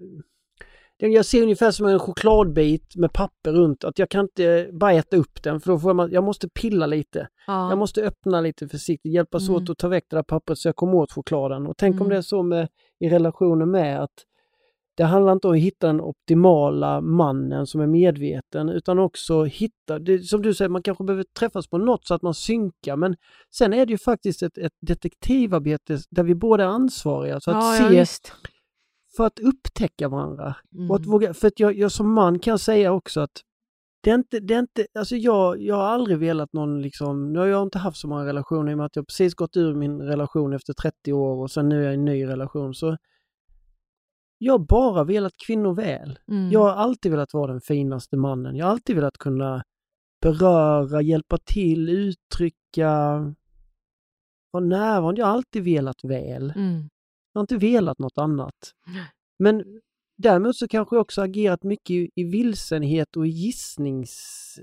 jag ser ungefär som en chokladbit med papper runt, att jag kan inte bara äta upp den, för då får man, jag måste pilla lite.
Ja.
Jag måste öppna lite försiktigt, hjälpas
Mm.
åt att ta väck det där pappret så jag kommer åt chokladen. Och tänk
Mm.
om det är så med, i relationen med att det handlar inte om att hitta den optimala mannen som är medveten, utan också hitta, det, som du säger, man kanske behöver träffas på något så att man synkar, men sen är det ju faktiskt ett, ett detektivarbete där vi båda är ansvariga, så att
Ja, ja,
se,
visst.
för att upptäcka varandra.
Mm.
Och att våga, för att jag, jag som man kan säga också att det är inte, det är inte, alltså jag, jag har aldrig velat någon liksom, nu har jag inte haft så många relationer i och med att jag precis gått ur min relation efter trettio år och sen nu är jag i en ny relation, så jag har bara velat kvinnor väl.
Mm.
Jag har alltid velat vara den finaste mannen. Jag har alltid velat kunna beröra, hjälpa till, uttrycka, vara närvarande. Jag har alltid velat väl.
Mm.
Jag har inte velat något annat.
Nej.
Men däremot så kanske jag också agerat mycket i, i vilsenhet och i gissnings...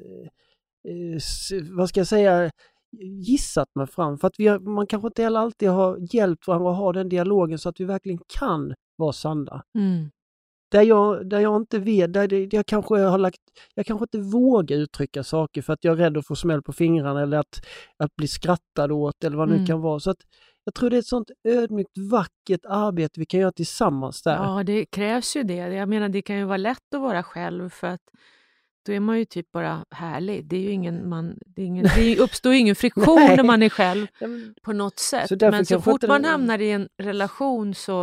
Eh, s- vad ska jag säga? Gissat mig fram. För att vi har, man kanske inte heller alltid har hjälpt varandra att ha den dialogen så att vi verkligen kan vara sanna.
Mm.
Där jag, där jag inte vet, där det, jag kanske har lagt, jag kanske inte vågar uttrycka saker för att jag är rädd att få smäll på fingrarna eller att, att bli skrattad åt eller vad det
Mm.
nu kan vara. Så att jag tror det är ett sånt ödmjukt, vackert arbete vi kan göra tillsammans där.
Ja, det krävs ju det. Jag menar, det kan ju vara lätt att vara själv för att då är man ju typ bara härlig. Det är ju ingen, man, det är ingen, det uppstår ju ingen friktion
Nej.
när man är själv
Ja, men-
på något sätt.
Så därför
Men så
kanske
fort
inte
man
den-
hamnar i en relation så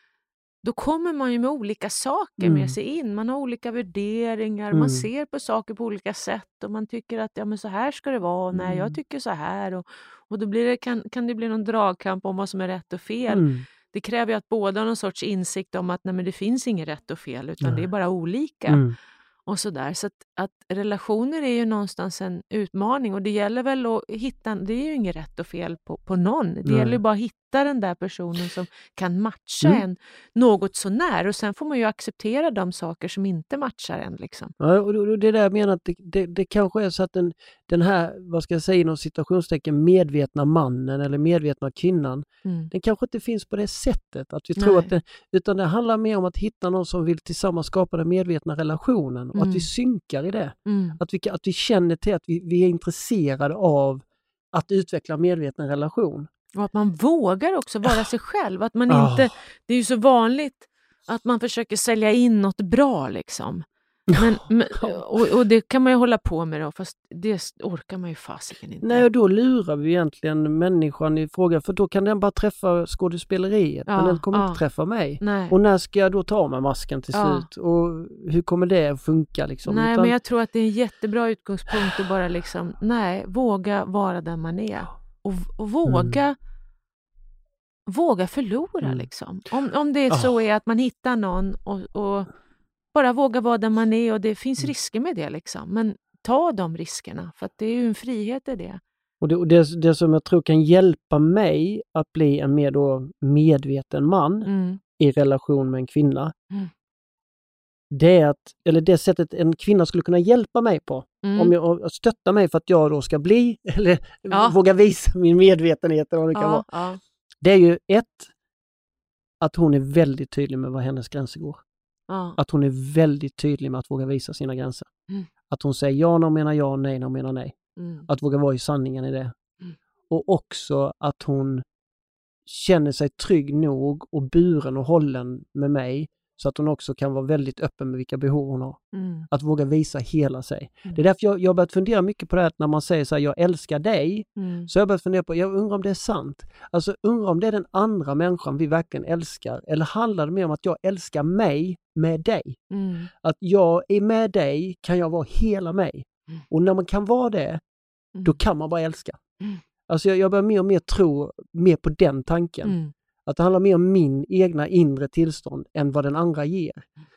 då kommer man ju med olika saker
Mm.
med sig in. Man har olika värderingar,
Mm.
man ser på saker på olika sätt och man tycker att ja, men så här ska det vara. Nej,
Mm.
jag tycker så här. Och, och då blir det, kan, kan det bli någon dragkamp om vad som är rätt och fel.
Mm.
Det kräver ju att båda har någon sorts insikt om att nej, men det finns inget rätt och fel utan
Nej.
det är bara olika.
Mm.
Och sådär. Så att, att relationer är ju någonstans en utmaning och det gäller väl att hitta, det är ju inget rätt och fel på, på någon. Det
Nej.
gäller ju bara att hitta den där personen som kan matcha
Mm.
en något så när och sen får man ju acceptera de saker som inte matchar en liksom.
Ja, och det- och det är där jag menar att det, det, det kanske är så att den, den här, vad ska jag säga inom citationstecken, medvetna mannen eller medvetna kvinnan,
Mm.
den kanske inte finns på det sättet. Att vi tror
Nej.
att det, utan det handlar mer om att hitta någon som vill tillsammans skapa den medvetna relationen och
Mm.
att vi synkar i det.
Mm.
Att vi, kan- att vi känner till att vi, vi är intresserade av att utveckla en medveten relation.
Och att man vågar också vara sig själv. Att man
Ah.
inte, det är ju så vanligt att man försöker sälja in något bra liksom. Men, men, och, och det kan man ju hålla på med då, fast det orkar man ju fasiken inte.
Nej, och då lurar vi egentligen människan i fråga, för då kan den bara träffa skådespeleriet,
Ja,
men den kommer
ja.
inte träffa mig.
Nej,
Och när ska jag då ta av mig masken till
Ja.
slut? Och hur kommer det att funka liksom?
nej
Utan-
men jag tror att det är en jättebra utgångspunkt att bara liksom, nej, våga vara den man är. Och, och våga våga förlora
Mm.
liksom. Om, om det är
Ah.
så är att man hittar någon och, och bara våga vara den man är och det finns
Mm.
risker med det liksom. Men ta de riskerna för att det är ju en frihet i det.
Och det, och det, det som jag tror kan hjälpa mig att bli en mer då medveten man
Mm.
i relation med en kvinna,
Mm.
det är att, eller det sättet en kvinna skulle kunna hjälpa mig på,
Mm.
om jag och stötta mig för att jag då ska bli, eller
Ja.
våga visa min medvetenhet eller vad det kan vara.
ja, ja,
Det är ju ett, att hon är väldigt tydlig med var hennes gränser går.
ja.
Att hon är väldigt tydlig med att våga visa sina gränser.
Mm.
Att hon säger ja när hon menar ja, nej när hon menar nej.
Mm.
Att våga vara i sanningen i det.
Mm.
Och också att hon känner sig trygg nog och buren och hållen med mig så att hon också kan vara väldigt öppen med vilka behov hon har.
Mm.
Att våga visa hela sig.
Mm.
Det är därför jag, jag har börjat fundera mycket på det här att när man säger så här, jag älskar dig,
Mm.
så jag har börjat fundera på, jag undrar om det är sant. Alltså undrar om det är den andra människan vi verkligen älskar. Eller handlar det mer om att jag älskar mig med dig?
Mm.
Att jag är med dig kan jag vara hela mig.
Mm.
Och när man kan vara det, då
Mm.
kan man bara älska.
Mm.
Alltså jag, jag börjar mer och mer tro mer på den tanken.
Mm.
Att det handlar mer om min egna inre tillstånd än vad den andra ger.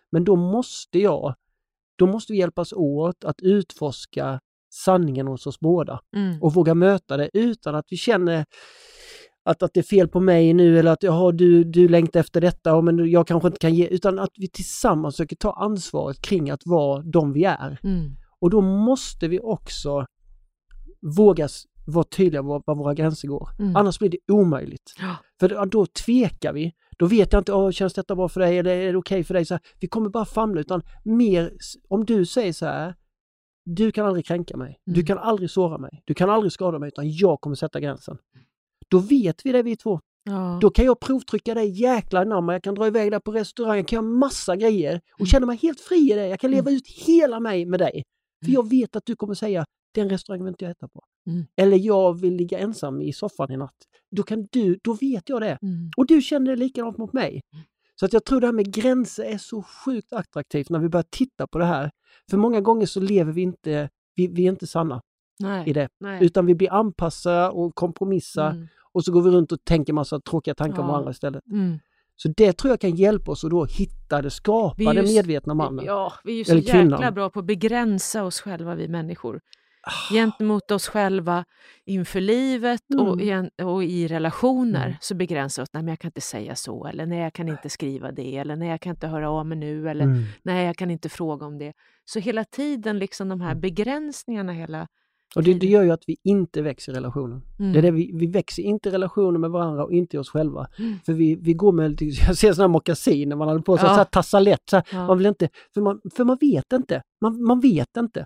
Men då måste jag, då måste vi hjälpas åt att utforska sanningen hos oss båda.
Mm.
Och våga möta det utan att vi känner att, att det är fel på mig nu eller att jaha, du, du längtar efter detta men jag kanske inte kan ge, utan att vi tillsammans försöker ta ansvaret kring att vara de vi är.
Mm.
Och då måste vi också våga vara tydliga var, var våra gränser går. Mm. Annars blir det omöjligt.
Ja.
För då tvekar vi. Då vet jag inte, åh, känns detta bra för dig? Eller är det okej för dig? Så här, vi kommer bara famla, utan mer, om du säger så här, du kan aldrig kränka mig. Mm. Du kan aldrig såra mig. Du kan aldrig skada mig, utan jag kommer sätta gränsen. Då vet vi det vi två.
Ja.
Då kan jag provtrycka dig jäkla namn. Jag kan dra iväg där på restaurang. Jag kan göra massa grejer. Och känna mig helt fri i det. Jag kan leva ut hela mig med dig. För jag vet att du kommer säga, den restaurangen vill inte jag äta på. Mm. Eller jag vill ligga ensam i soffan i natt. Då kan du, då vet jag det. Mm. Och du känner det likadant mot mig. Så att jag tror det här med gränser är så sjukt attraktivt när vi börjar titta på det här. För många gånger så lever vi inte, vi, vi är inte sanna
nej,
i det.
Nej.
Utan vi blir anpassade och kompromissa. Mm. Och så går vi runt och tänker massa tråkiga tankar ja. om varandra istället. Mm. Så det tror jag kan hjälpa oss att då hitta det, skapa den medvetna mannen.
Ja, vi är ju så jäkla kvinnan. bra på att begränsa oss själva, vi människor. Ah. Gentemot oss själva inför livet mm. och, igen, och i relationer mm. så begränsar oss. Nej, men jag kan inte säga så. Eller nej, jag kan inte skriva det. Eller nej, jag kan inte höra av mig nu. Eller mm. nej, jag kan inte fråga om det. Så hela tiden liksom de här begränsningarna hela
Och det, det gör ju att vi inte växer i relationen. Mm. Det är det vi, vi växer inte i relationer med varandra och inte i oss själva. Mm. För vi, vi går med, jag ser sådana här mockasin när man håller på så, ja. så här tassalett. Så här, ja. Man vill inte, för man, för man vet inte. Man, man vet inte.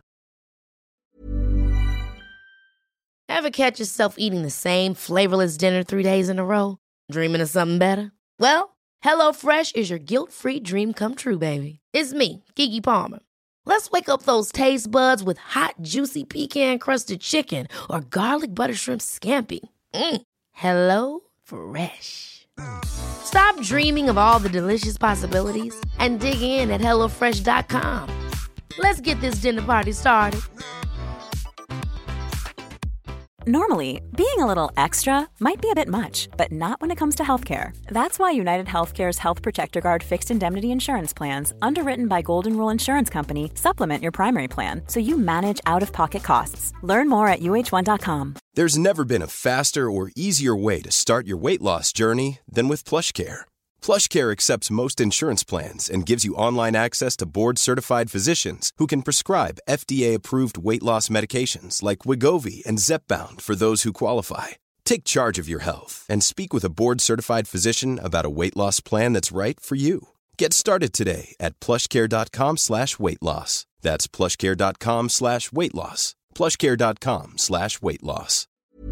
Ever catch yourself eating the same flavorless dinner three days in a row? Dreaming of something better? Well, HelloFresh is your guilt-free dream come true, baby. It's me, Keke Palmer. Let's wake up those taste buds with hot, juicy pecan-crusted chicken or garlic butter shrimp scampi. Mm. Hello Fresh. Stop dreaming of all the delicious possibilities and dig in at hello fresh dot com. Let's get this dinner party started.
Normally, being a little extra might be a bit much, but not when it comes to healthcare. That's why United Healthcare's Health Protector Guard fixed indemnity insurance plans, underwritten by Golden Rule Insurance Company, supplement your primary plan so you manage out-of-pocket costs. Learn more at U H one dot com.
There's never been a faster or easier way to start your weight loss journey than with PlushCare. PlushCare accepts most insurance plans and gives you online access to board-certified physicians who can prescribe F D A-approved weight loss medications like Wegovy and Zepbound for those who qualify. Take charge of your health and speak with a board-certified physician about a weight loss plan that's right for you. Get started today at plushcare.com slash weight loss. That's plushcare.com slash weight loss. plushcare.com slash weight loss.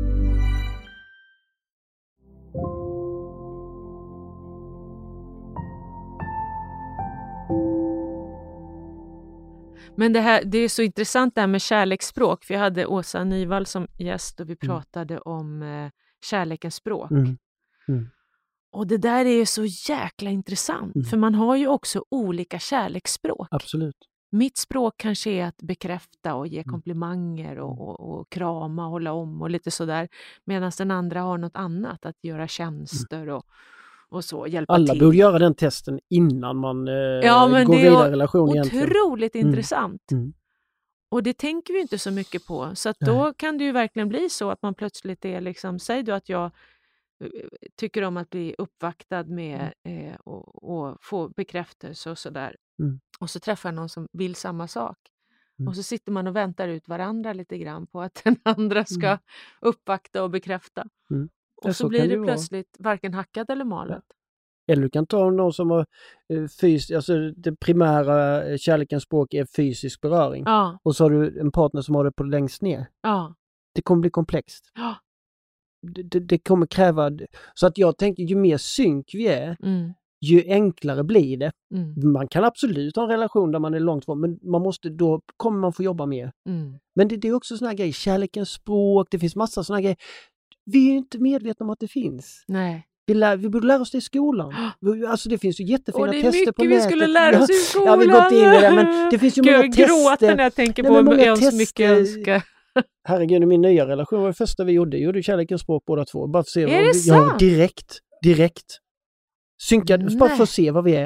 Men det, här, det är så intressant det här med kärleksspråk. För jag hade Åsa Nyvall som gäst och vi pratade mm. om eh, kärlekens språk. Mm. Mm. Och det där är ju så jäkla intressant. Mm. För man har ju också olika kärleksspråk.
Absolut.
Mitt språk kanske är att bekräfta och ge komplimanger och, och, och krama och hålla om och lite sådär. Medan den andra har något annat, att göra tjänster och och så hjälpa
Alla
till.
borde göra den testen innan man eh,
ja, men
går
det
vidare i
är
relation
otroligt
egentligen.
Otroligt
mm.
intressant. Mm. Och det tänker vi inte så mycket på. Så att då Nej. kan det ju verkligen bli så att man plötsligt är liksom, säg du att jag tycker om att bli uppvaktad med eh, och, och få bekräftelse och sådär. Mm. Och så träffar jag någon som vill samma sak. Mm. Och så sitter man och väntar ut varandra lite grann på att den andra ska mm. uppvakta och bekräfta. Mm. Och så, så blir det, det plötsligt varken hackat eller malet.
Ja. Eller du kan ta någon som har eh, fys- alltså det primära eh, kärlekens språk är fysisk beröring.
Ja.
Och så har du en partner som har det på längst ner.
Ja.
Det kommer bli komplext.
Ja.
Det, det, det kommer kräva... Så att jag tänker, ju mer synk vi är, mm. ju enklare blir det. Mm. Man kan absolut ha en relation där man är långt från, men man måste, då kommer man få jobba mer. Mm. Men det, det är också såna här grejer, kärlekens språk, det finns massa såna här grejer. Vi är ju inte medvetna om att det finns.
Nej.
Vi, lär, vi borde lära oss det i skolan. Alltså det finns ju jättefina tester på nätet.
Och det är mycket vi skulle lära oss i skolan.
Ja, vi har gått in i det, men det finns ju många tester.
Jag gråter när jag tänker på hur mycket jag önskar.
Herregud, i min nya relation var det första vi gjorde. Gjorde kärlekens språk båda två. Bara för att se
är
vad
det
vi,
sant?
Ja, direkt. Direkt. Synkade, bara för att se vad vi är.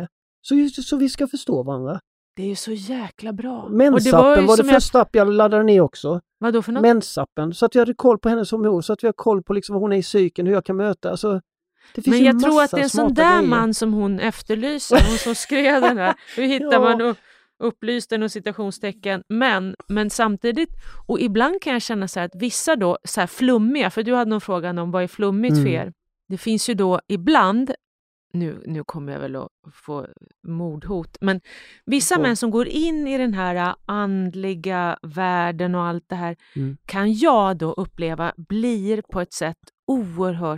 Så, så vi ska förstå varandra.
Det är ju så jäkla bra.
Mensappen var, var det första jag... app jag laddade ner också.
Vad då för något?
Mensappen. Så att vi hade koll på henne som mor. Så att vi har koll på liksom vad hon är i psyken. Hur jag kan möta. Alltså, det finns
men
ju
jag
massa
tror att det är en sån där
grejer.
Man som hon efterlyser. Hon som skrev den här. Hur hittar ja. man upp, upplysten och citationstecken. Men, men samtidigt. Och ibland kan jag känna så här att vissa då så här flummiga. För du hade någon fråga om vad är flummigt mm. för er. Det finns ju då ibland. Nu, nu kommer jag väl att få mordhot. Men vissa män som går in i den här andliga världen och allt det här mm. kan jag då uppleva blir på ett sätt oerhört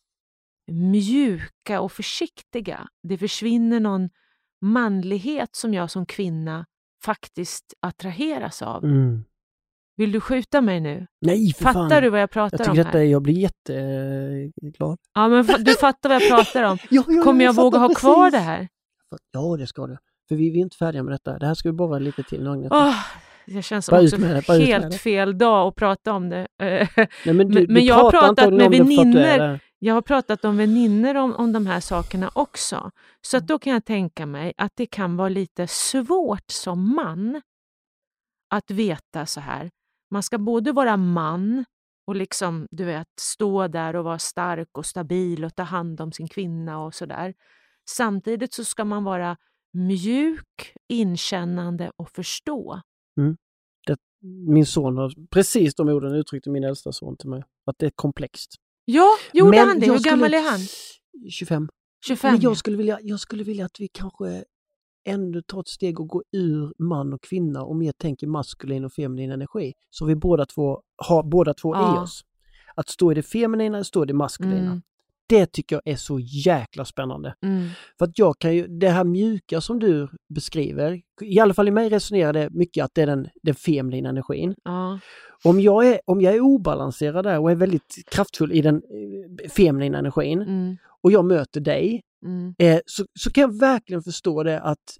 mjuka och försiktiga. Det försvinner någon manlighet som jag som kvinna faktiskt attraheras av. Mm. Vill du skjuta mig nu?
Nej, för
Fattar
fan.
du vad jag pratar
jag
om
detta,
här?
Jag blir jätteglad.
Ja, men du fattar vad jag pratar om.
ja, ja,
Kommer jag,
jag
våga ha
precis.
kvar det här?
Ja, det ska du. För vi, vi är inte färdiga med detta. Det här ska vi bara lite till.
Oh, det känns som också det, helt fel dag att prata om det.
Nej, men du,
men,
du
men jag har pratat med väninner. Jag har pratat om väninner om, om de här sakerna också. Så att då kan jag tänka mig att det kan vara lite svårt som man att veta så här. Man ska både vara man och liksom, du vet, stå där och vara stark och stabil och ta hand om sin kvinna och sådär. Samtidigt så ska man vara mjuk, inkännande och förstå.
Mm. Det, min son har precis de orden uttryckte min äldsta son till mig. Att det är komplext.
Ja, gjorde
Men
han det? Hur gammal
skulle,
är han?
tjugofem.
tjugofem.
Men jag skulle vilja, jag skulle vilja att vi kanske ändå tar ett steg och går ur man och kvinna och mer tänker maskulin och feminin energi. Så vi båda två har båda två ja. i oss. Att stå i det feminina, stå i det maskulina. Mm. Det tycker jag är så jäkla spännande. Mm. För att jag kan ju, det här mjuka som du beskriver, i alla fall i mig resonerar det mycket att det är den, den feminina energin.
Ja.
Om jag är, om jag är obalanserad där och är väldigt kraftfull i den feminina energin mm. och jag möter dig mm. eh, så, så kan jag verkligen förstå det att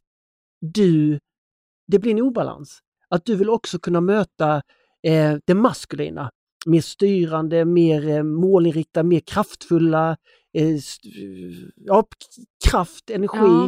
du, det blir en obalans. Att du vill också kunna möta eh, det maskulina. Mer styrande, mer eh, målinriktade, mer kraftfulla, eh, st- ja, kraft, energi. Ja.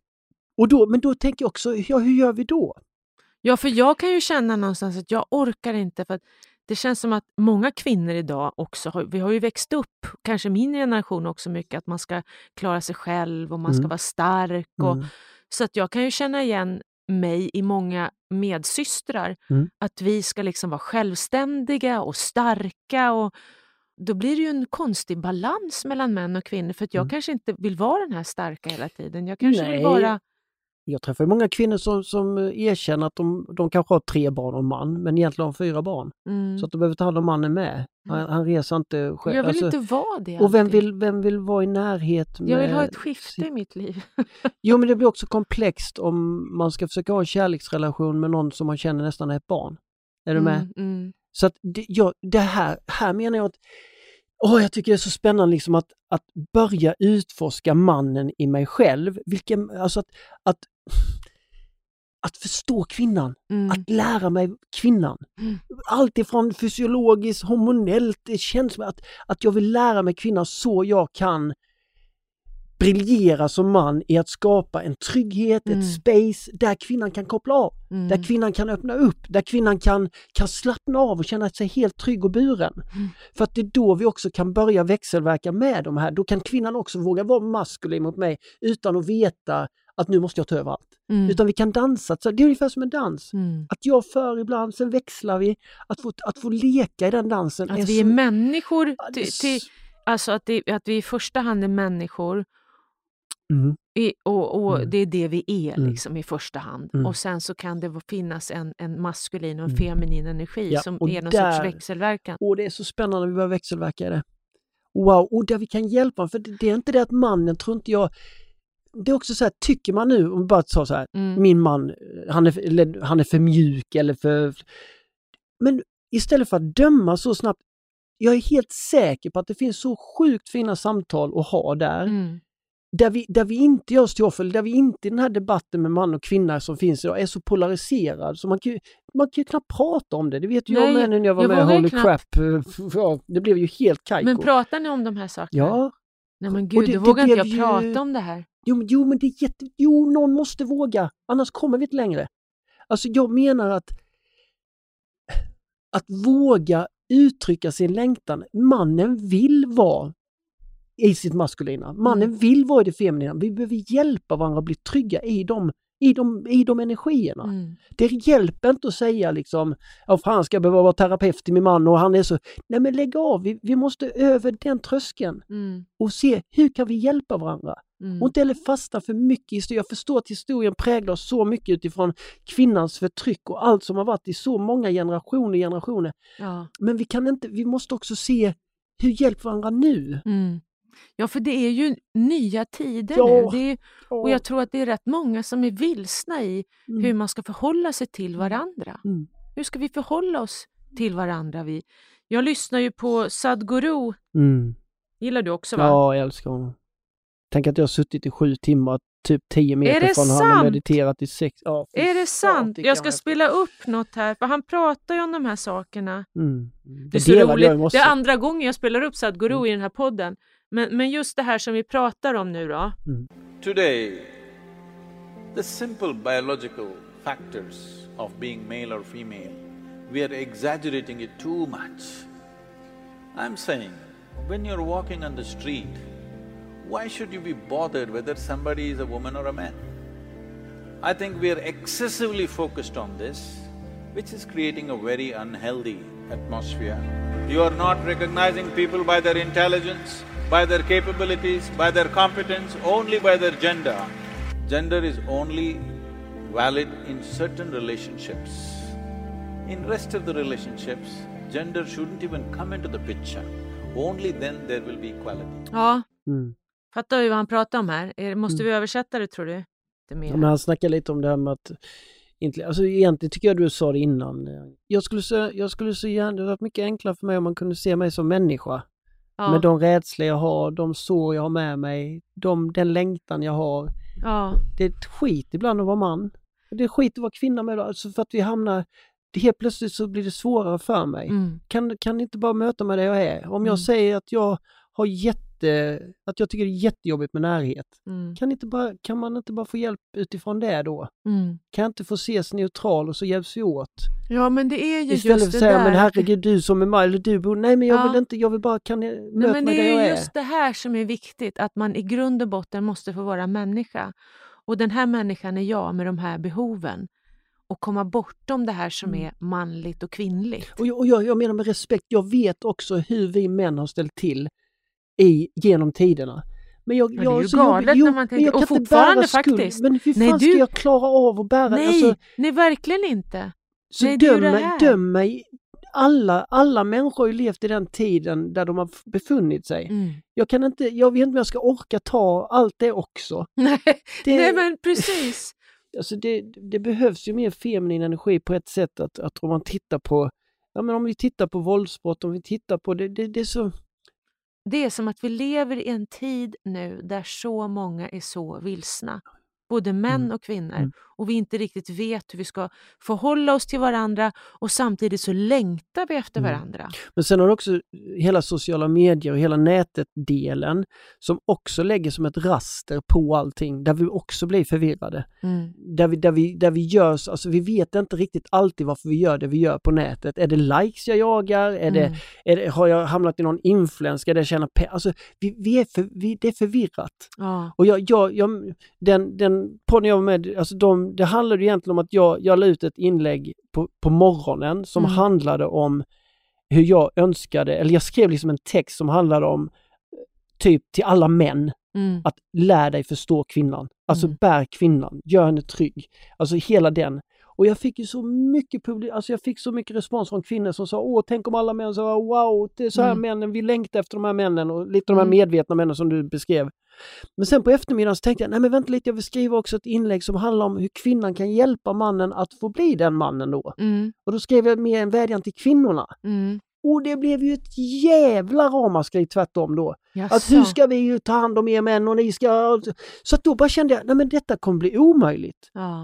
Och då, men då tänker jag också, ja, hur gör vi då?
Ja, för jag kan ju känna någonstans att jag orkar inte. För att det känns som att många kvinnor idag också, har, vi har ju växt upp, kanske min generation också mycket, att man ska klara sig själv och man ska mm. vara stark. Och, mm. Så att jag kan ju känna igen mig i många medsystrar mm. att vi ska liksom vara självständiga och starka och då blir det ju en konstig balans mellan män och kvinnor för att jag mm. kanske inte vill vara den här starka hela tiden. Jag kanske
Nej.
vill vara...
Jag träffar många kvinnor som, som erkänner att de, de kanske har tre barn och en man men egentligen har fyra barn. Mm. Så att de behöver ta hand om mannen med. Han, han reser inte själv.
Jag vill
alltså,
inte vara det.
Och vem vill, vem vill vara i närhet med...
Jag vill ha ett skifte i mitt liv.
Jo, men det blir också komplext om man ska försöka ha en kärleksrelation med någon som man känner nästan är ett barn. Är du med? Mm, mm. Så att det, ja, det här, här menar jag att åh, jag tycker det är så spännande liksom att, att börja utforska mannen i mig själv. Vilken, alltså att, att, att förstå kvinnan. Mm. Att lära mig kvinnan. Mm. Allt ifrån fysiologiskt, hormonellt, det känns som att, att jag vill lära mig kvinnan så jag kan briljera som man i att skapa en trygghet, mm. ett space där kvinnan kan koppla av. Mm. Där kvinnan kan öppna upp. Där kvinnan kan, kan slappna av och känna sig helt trygg och buren. Mm. För att det är då vi också kan börja växelverka med de här. Då kan kvinnan också våga vara maskulin mot mig utan att veta att nu måste jag ta över allt. Mm. Utan vi kan dansa. Så det är ungefär som en dans. Mm. Att jag för ibland, sen växlar vi. Att få, att få leka i den dansen.
Att
är
vi
så...
är människor. Till, till, alltså att, det, att vi i första hand är människor. Mm. I, och och mm. det är det vi är liksom mm. i första hand. Mm. Och sen så kan det finnas en, en maskulin och en feminin energi ja, som är någon där, sorts växelverkan.
Och det är så spännande när vi börjar växelverka i det. Wow, och där vi kan hjälpa. För det, det är inte det att mannen, tror inte jag... Det är också så här, tycker man nu, om bara sa så här, mm. min man, han är, eller, han är för mjuk eller för... Men istället för att döma så snabbt, jag är helt säker på att det finns så sjukt fina samtal att ha där. Mm. Där vi, där vi inte gör oss till offer, där vi inte i den här debatten med man och kvinna som finns idag är så polariserad. Så man kan, man kan ju knappt prata om det. Det vet ju jag med när jag var jag med Holy Crap. Ja, det blev ju helt kajko.
Men pratar ni om de här sakerna?
Ja.
Nej men gud, det, då vågar inte jag ju... prata om det här.
Jo, men, jo, men det är jätte... Jo, någon måste våga. Annars kommer vi inte längre. Alltså jag menar att att våga uttrycka sin längtan. Mannen vill vara i sitt maskulina. Mannen mm. vill vara i det feminina. Vi behöver hjälpa varandra att bli trygga i de, i de, i de energierna. Mm. Det hjälper inte att säga liksom, ja, fan ska jag behöva vara terapeut till min man och han är så... Nej, men lägg av. Vi, vi måste över den tröskeln mm. och se hur kan vi hjälpa varandra. Mm. Och inte heller fasta för mycket i historien. Jag förstår att historien präglar så mycket utifrån kvinnans förtryck och allt som har varit i så många generationer generationer. Ja. Men vi kan inte, vi måste också se hur hjälper varandra nu.
Mm. Ja, för det är ju nya tider
ja.
nu. Det är, och jag tror att det är rätt många som är vilsna i mm. hur man ska förhålla sig till varandra. Mm. Hur ska vi förhålla oss till varandra? Vi? Jag lyssnar ju på Sadhguru. Mm. Gillar du också, va?
Ja, jag älskar honom. Tänk att jag har suttit i sju timmar, typ tio meter från
sant?
Han och mediterat i sex. Ja,
är det sant? Jag ska spela upp något här, för han pratar ju om de här sakerna. Mm. Mm. Det, det är så roligt. Det är andra gången jag spelar upp Sadhguru mm. i den här podden. Men, men just det här som vi pratar om nu då.
Mm. Today, the simple biological factors of being male or female, we are exaggerating it too much. I'm saying, when you're walking on the street, why should you be bothered whether somebody is a woman or a man? I think we are excessively focused on this, which is creating a very unhealthy atmosphere. You are not recognizing people by their intelligence, by their capabilities, by their competence, only by their gender. Gender is only valid in certain relationships. In rest of the relationships, gender shouldn't even come into the picture. Only then there will be equality.
Ja. Mm. Fattar vi vad han pratar om här? Är, måste mm. vi översätta det, tror du? Det mer.
Ja, men han snackar lite om det här med att... Inte, alltså egentligen tycker jag du sa det innan. Jag skulle så, jag skulle så gärna... Det hade varit mycket enklare för mig om man kunde se mig som människa. Ja. Med de rädslor jag har, de sår jag har med mig, de, den längtan jag har. Ja. Det är ett skit ibland att vara man. Det är skit att vara kvinna med. Alltså för att vi hamnar... Det helt plötsligt så blir det svårare för mig. Mm. Kan, kan inte bara möta med det jag är. Om jag mm. säger att jag har jätte... att jag tycker det är jättejobbigt med närhet. Mm. Kan, inte bara, kan man inte bara få hjälp utifrån det då? Mm. Kan jag inte få ses neutral och så hjälps vi åt?
Ja, men det är ju
istället
just
för att
det
säga,
där.
men herregud, du som är mig, eller du bor... Nej, men jag ja. vill inte, jag vill bara, kan jag möta
Nej, men
med det jag är?
Det är just det här som är viktigt, att man i grund och botten måste få vara människa. Och den här människan är jag med de här behoven. Och komma bortom det här som mm. är manligt och kvinnligt.
Och, jag, och jag, jag menar med respekt, jag vet också hur vi män har ställt till i, genom tiderna. Men jag,
ja,
jag,
det är ju
så
galet
jag,
när man tänker,
jag
och fortfarande faktiskt.
Men hur
nej,
fan
du...
ska jag klara av att bära?
Nej,
alltså,
nej verkligen inte.
Så
nej,
döm,
det
mig, döm mig. Alla, alla människor har ju levt i den tiden där de har befunnit sig. Mm. Jag kan inte, jag vet inte om jag ska orka ta allt det också.
Nej,
det,
nej men precis.
Alltså det, det behövs ju mer feminin energi på ett sätt att, att om man tittar på, ja men om vi tittar på våldsbrott, om vi tittar på det, det, det är så...
Det är som att vi lever i en tid nu där så många är så vilsna. Både män mm. och kvinnor. Mm. Och vi inte riktigt vet hur vi ska förhålla oss till varandra. Och samtidigt så längtar vi efter mm. varandra.
Men sen har du också hela sociala medier och hela nätet-delen. Som också lägger som ett raster på allting. Där vi också blir förvirrade. Mm. Där, vi, där, vi, där vi gör, alltså vi vet inte riktigt alltid varför vi gör det vi gör på nätet. Är det likes jag jagar? Är mm. det, är det, har jag hamnat i någon influens? Ska det tjäna pengar? Alltså vi, vi är för, vi, det är förvirrat. Ja. Och jag, jag, jag den, den podden jag var med, alltså de, det handlade egentligen om att jag, jag la ut ett inlägg på, på morgonen som mm. handlade om hur jag önskade, eller jag skrev liksom en text som handlade om typ till alla män mm. att lära dig förstå kvinnan. Alltså mm. bär kvinnan, gör henne trygg. Alltså hela den. Och jag fick ju så mycket publik, alltså jag fick så mycket respons från kvinnor som sa, åh tänk om alla män sa, wow, det är så här mm. männen, vi längtar efter de här männen och lite de här medvetna männen som du beskrev. Men sen på eftermiddagen så tänkte jag, nej men vänta lite, jag vill skriva också ett inlägg som handlar om hur kvinnan kan hjälpa mannen att få bli den mannen då. Mm. Och då skrev jag med en vädjan till kvinnorna. Mm. Och det blev ju ett jävla ramaskri tvärtom då. Jaså. Att hur ska vi ju ta hand om er män och ni ska... Så att då bara kände jag, nej men detta kommer bli omöjligt. Ja.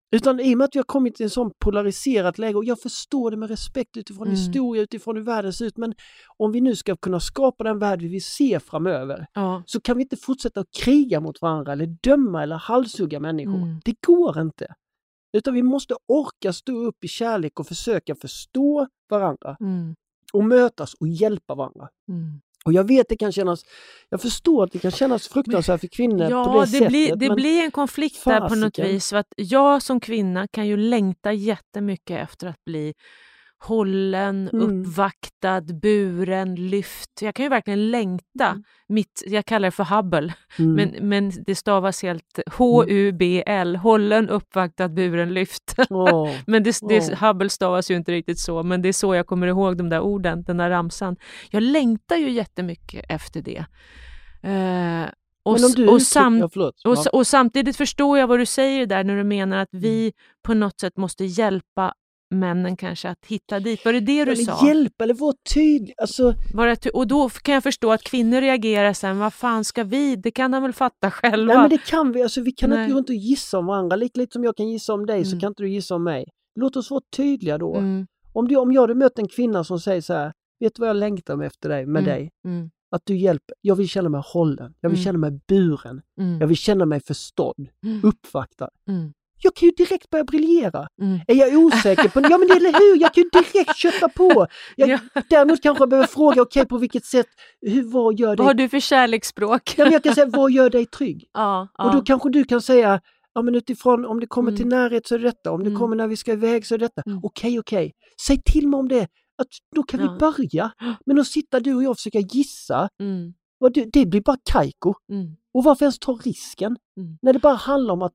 Utan i och med att vi har kommit till en sån polariserat läge, och jag förstår det med respekt utifrån mm. historia, utifrån hur världen ser ut, men om vi nu ska kunna skapa den värld vi vill se framöver, ja. så kan vi inte fortsätta att kriga mot varandra eller döma eller halshugga människor. Mm. Det går inte. Utan vi måste orka stå upp i kärlek och försöka förstå varandra mm. och mötas och hjälpa varandra. Mm. Och jag vet det kan kännas, jag förstår att det kan kännas fruktansvärt för kvinnor
ja,
på det, det sättet.
Blir, det
men
blir en konflikt fasiken. Där på något vis. För att jag som kvinna kan ju längta jättemycket efter att bli hållen, mm. uppvaktad, buren, lyft. Jag kan ju verkligen längta. Mm. Mitt, jag kallar det för Hubble. Mm. Men, men det stavas helt H U B L. Hållen, uppvaktad, buren, lyft. Oh. men det, det, oh. Hubble stavas ju inte riktigt så. Men det är så jag kommer ihåg de där orden, den där ramsan. Jag längtar ju jättemycket efter det. Uh, och, och, sam- och, och, och samtidigt förstår jag vad du säger där när du menar att vi på något sätt måste hjälpa männen kanske att hitta dit. Var det det du
eller
sa?
Hjälp eller vara tydlig. Alltså...
Ty- och då kan jag förstå att kvinnor reagerar sen, vad fan ska vi? Det kan de väl fatta själva.
Nej men det kan vi. Alltså, vi kan Nej. inte gå runt och gissa om varandra. Lika lite som jag kan gissa om dig mm. så kan inte du gissa om mig. Låt oss vara tydliga då. Mm. Om, du, om jag hade mött en kvinna som säger så här, vet du vad jag längtar med efter dig, med mm. dig? Mm. Att du hjälper. Jag vill känna mig hållen. Jag vill mm. känna mig buren. Mm. Jag vill känna mig förstådd. Mm. Uppvaktad. Mm. Jag kan ju direkt börja briljera. Mm. Är jag osäker på... Ja men eller hur? Jag kan ju direkt köpa på. Jag, ja. Däremot kanske jag behöver fråga, okej okay, på vilket sätt, hur, vad gör dig...
Vad har du för kärleksspråk?
Ja, men jag kan säga, vad gör dig trygg?
Ja, ja.
Och då kanske du kan säga, ja men utifrån, om det kommer mm. till närhet så är det detta. Om det mm. kommer när vi ska iväg så är det detta. Mm. Okej, okej. Okay. Säg till mig om det. Att då kan ja. vi börja. Men att sitta du och jag och försöka gissa. Mm. Det, det blir bara kajko. Mm. Och varför ens ta risken? Mm. När det bara handlar om att...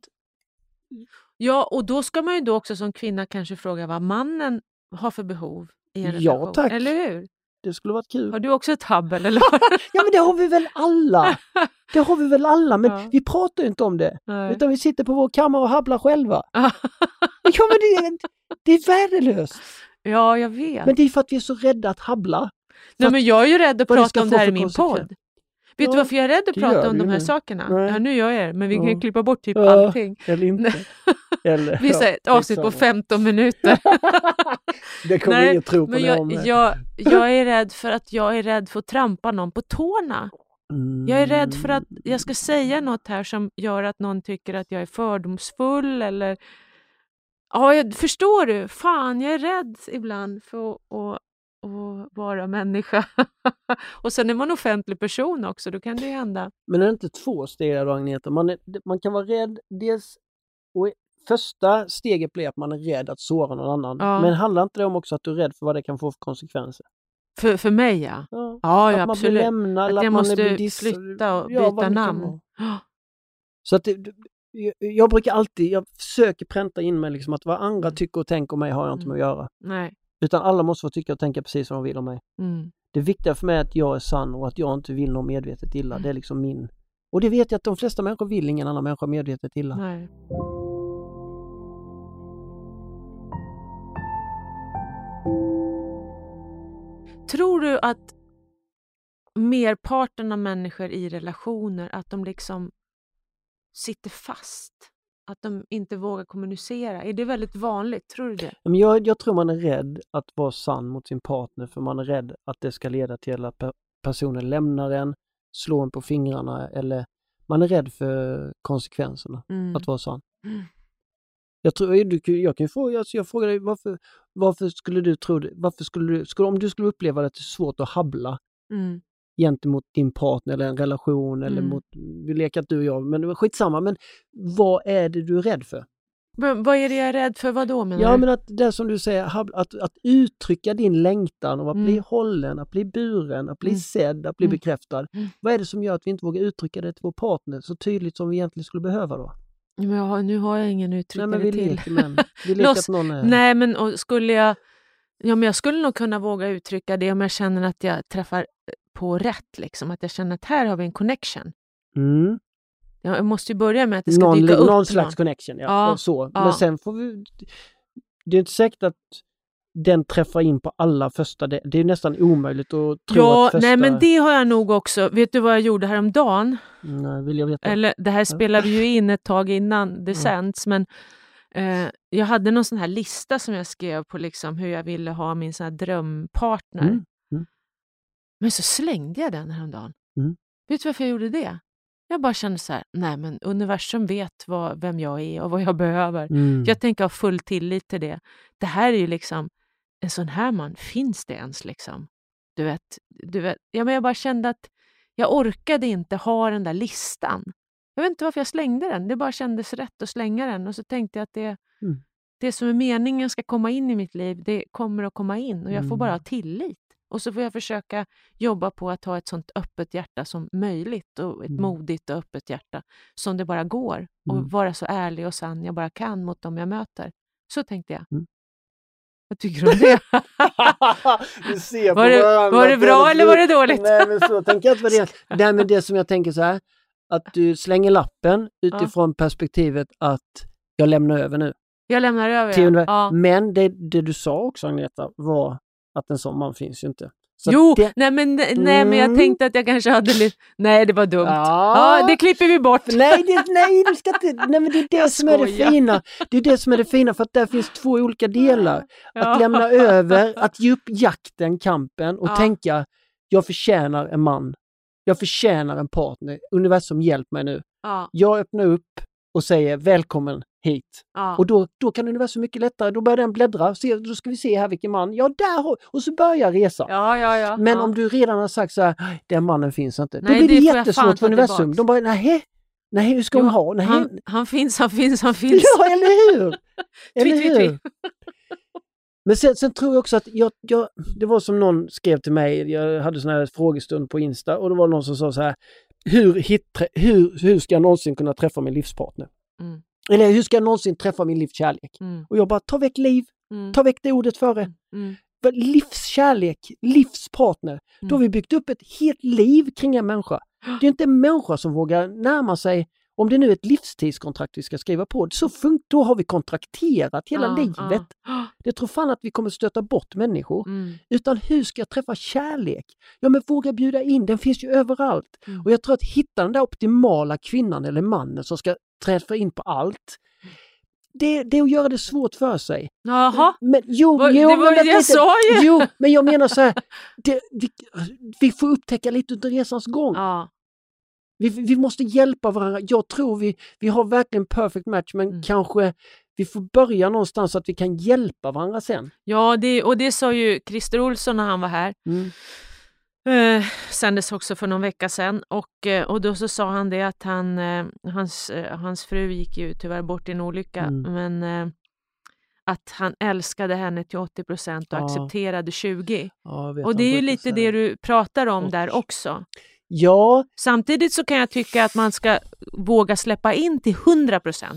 Ja, och då ska man ju då också som kvinna kanske fråga vad mannen har för behov i en relation.
Ja, tack.
Eller hur?
Det skulle varit kul.
Har du också ett Hubble? Eller?
Ja, men det har vi väl alla. Det har vi väl alla, men ja. vi pratar ju inte om det. Nej. Utan vi sitter på vår kammare och habblar själva. Ja, men det, det är värdelöst.
Ja, jag vet.
Men det är för att vi är så rädda att habbla.
Nej, men jag är ju rädd att prata om det här i min podd. Vet ja, du varför jag är rädd att prata om de här nu. sakerna? Nej. Ja, nu gör jag det, men vi ja. kan klippa bort typ ja, allting.
Eller inte. Eller,
vi säger ett avsnitt på femton minuter.
Det kommer Nej, ingen tro på men
jag, jag, jag är rädd för att jag är rädd för att trampa någon på tårna. Mm. Jag är rädd för att jag ska säga något här som gör att någon tycker att jag är fördomsfull eller... Ja, jag, förstår du? Fan, jag är rädd ibland för att... Och, och vara människa. Och sen är man offentlig person också, då kan det ju hända.
Men är det inte två steg då, Agneta? Man, är, man kan vara rädd, dels, och första steget blir att man är rädd att såra någon annan. Ja. Men handlar inte det om också att du är rädd för vad det kan få för konsekvenser?
För, för mig, ja.
Ja,
ja,
att
ja
man
absolut.
Blir lämnad,
att jag
att
måste
man är
flytta och byta ja, namn.
Så att det, jag brukar alltid, jag försöker pränta in mig liksom att vad andra tycker och tänker om mig har jag inte med att göra.
Nej.
Utan alla måste få tycka och tänka precis vad de vill om mig. Mm. Det viktiga för mig är att jag är sann och att jag inte vill någon medvetet illa. Mm. Det är liksom min. Och det vet jag att de flesta människor vill ingen annan människa medvetet illa.
Nej. Tror du att merparten av människor i relationer, att de liksom sitter fast? Att de inte vågar kommunicera. Är det väldigt vanligt? Tror du det?
Men jag, jag tror man är rädd att vara sann mot sin partner. För man är rädd att det ska leda till att personen lämnar en, slår en på fingrarna. Eller man är rädd för konsekvenserna mm. att vara sann. Mm. Jag, tror, jag, jag kan fråga, alltså jag frågar dig, varför, varför skulle du tro det? Varför skulle du, skulle, om du skulle uppleva det, att det är svårt att habbla mm. gentemot din partner eller en relation eller mm. mot, vi leker att du och jag, men det var skitsamma, men vad är det du är rädd för?
Men, vad är det jag är rädd för? Vad då menar
Ja,
du?
men att det som du säger, att, att uttrycka din längtan och att mm. bli hållen, att bli buren, att bli mm. sedd, att bli mm. bekräftad. Mm. Vad är det som gör att vi inte vågar uttrycka det till vår partner så tydligt som vi egentligen skulle behöva då?
Men jag har, nu har jag ingen uttryckare
Nej, men vi
till.
Leker, men, vi leker att någon är...
Nej, men och skulle jag... Ja, men jag skulle nog kunna våga uttrycka det om jag känner att jag träffar på rätt. Liksom. Att jag känner att här har vi en connection.
Mm.
Jag måste ju börja med att det ska
någon,
dyka upp
någon slags någon. connection, ja.
ja,
och så.
ja.
Men sen får vi... Det är inte säkert att den träffar in på alla första... Det, det är nästan omöjligt att tro
ja,
att första...
Nej, men det har jag nog också. Vet du vad jag gjorde häromdagen?
Nej, vill jag veta.
Eller, det här spelade vi ju in ett tag innan det sänds, men Eh, jag hade någon sån här lista som jag skrev på liksom hur jag ville ha min sån här drömpartner.
Mm. Mm.
Men så slängde jag den häromdagen.
Mm.
Vet du varför jag gjorde det? Jag bara kände så här, nej men universum vet vad, vem jag är och vad jag behöver.
Mm.
Jag tänker ha full tillit till det. Det här är ju liksom, en sån här man, finns det ens liksom? Du vet, du vet ja, men jag bara kände att jag orkade inte ha den där listan. Jag vet inte varför jag slängde den. Det bara kändes rätt att slänga den. Och så tänkte jag att det,
Mm.
det som är meningen ska komma in i mitt liv, det kommer att komma in. Och jag får bara ha tillit. Och så får jag försöka jobba på att ha ett sånt öppet hjärta som möjligt. Och ett
Mm.
modigt och öppet hjärta som det bara går. Och
Mm.
vara så ärlig och sann jag bara kan mot dem jag möter. Så tänkte jag.
Mm.
Vad tycker du om det?
Du ser på
var, det,
varandra.
var det bra eller var det dåligt?
Nej, men så tänker jag inte på det. Nej, men det som jag tänker så här, att du slänger lappen utifrån ja. perspektivet att jag lämnar över nu.
Jag lämnar över,
till
ja. ja.
Men det, det du sa också, Agneta, var att en sån man finns ju inte. Så
jo,
det...
nej, men, nej mm. men jag tänkte att jag kanske hade lite... Nej, det var dumt. Ja, ja det klipper vi bort.
Nej, det, nej, du ska inte... Nej, men det är det jag som skojar. är det fina. Det är det som är det fina, för att där finns två olika delar. Ja. Att lämna över, att ge upp jakten, kampen och ja. tänka, jag förtjänar en man. Jag förtjänar en partner. Universum, hjälp mig nu.
Ja.
Jag öppnar upp och säger välkommen hit.
Ja.
Och då, då kan universum mycket lättare. Då börjar den bläddra. Se, då ska vi se här vilken man. Ja, där har... Och så börjar resan.
Ja, ja, ja.
Men
ja.
om du redan har sagt så här, den mannen finns inte.
Nej,
då blir det,
det
jättesvårt för universum.
tillbaks.
De bara, nej, nej, hur ska
jo,
hon ha? Nej.
Han, han finns, han finns, han finns.
Ja, eller hur? eller
twi, twi, twi.
Men sen, sen tror jag också att jag, jag, det var som någon skrev till mig, jag hade sån här frågestund på Insta och det var någon som sa så här, hur, hit, hur, hur ska jag någonsin kunna träffa min livspartner?
Mm.
Eller hur ska jag någonsin träffa min livskärlek?
Mm.
Och jag bara, ta väck liv,
mm.
ta väck det ordet före.
Mm.
För livskärlek, livspartner, mm. då har vi byggt upp ett helt liv kring en människa. Det är inte en människa som vågar närma sig, om det nu är ett livstidskontrakt vi ska skriva på, så fun- då har vi kontrakterat hela
ah,
livet.
Ah.
Det tror fan att vi kommer stöta bort människor.
Mm.
Utan hur ska jag träffa kärlek? Ja, men våga bjuda in, den finns ju överallt.
Mm.
Och jag tror att hitta den där optimala kvinnan eller mannen som ska träffa in på allt, det, det är att göra det svårt för sig.
Jaha,
men, jo,
var,
jo,
det var
men,
det jag sa ju.
Jo, men jag menar så här, det, vi, vi får upptäcka lite under resans gång.
Ja.
Vi, vi måste hjälpa varandra. Jag tror vi, vi har verkligen perfect match, men mm. kanske vi får börja någonstans så att vi kan hjälpa varandra sen.
Ja, det, och det sa ju Christer Olsson när han var här.
Mm.
Eh, sändes också för någon vecka sedan. Och, eh, och då så sa han det att han, eh, hans, eh, hans fru gick ju tyvärr bort i en olycka.
Mm.
Men eh, att han älskade henne till åttio procent och
ja.
accepterade tjugo.
Ja,
och det är ju lite
säga.
det du pratar om
och.
där också.
Ja.
Samtidigt så kan jag tycka att man ska våga släppa in till hundra procent.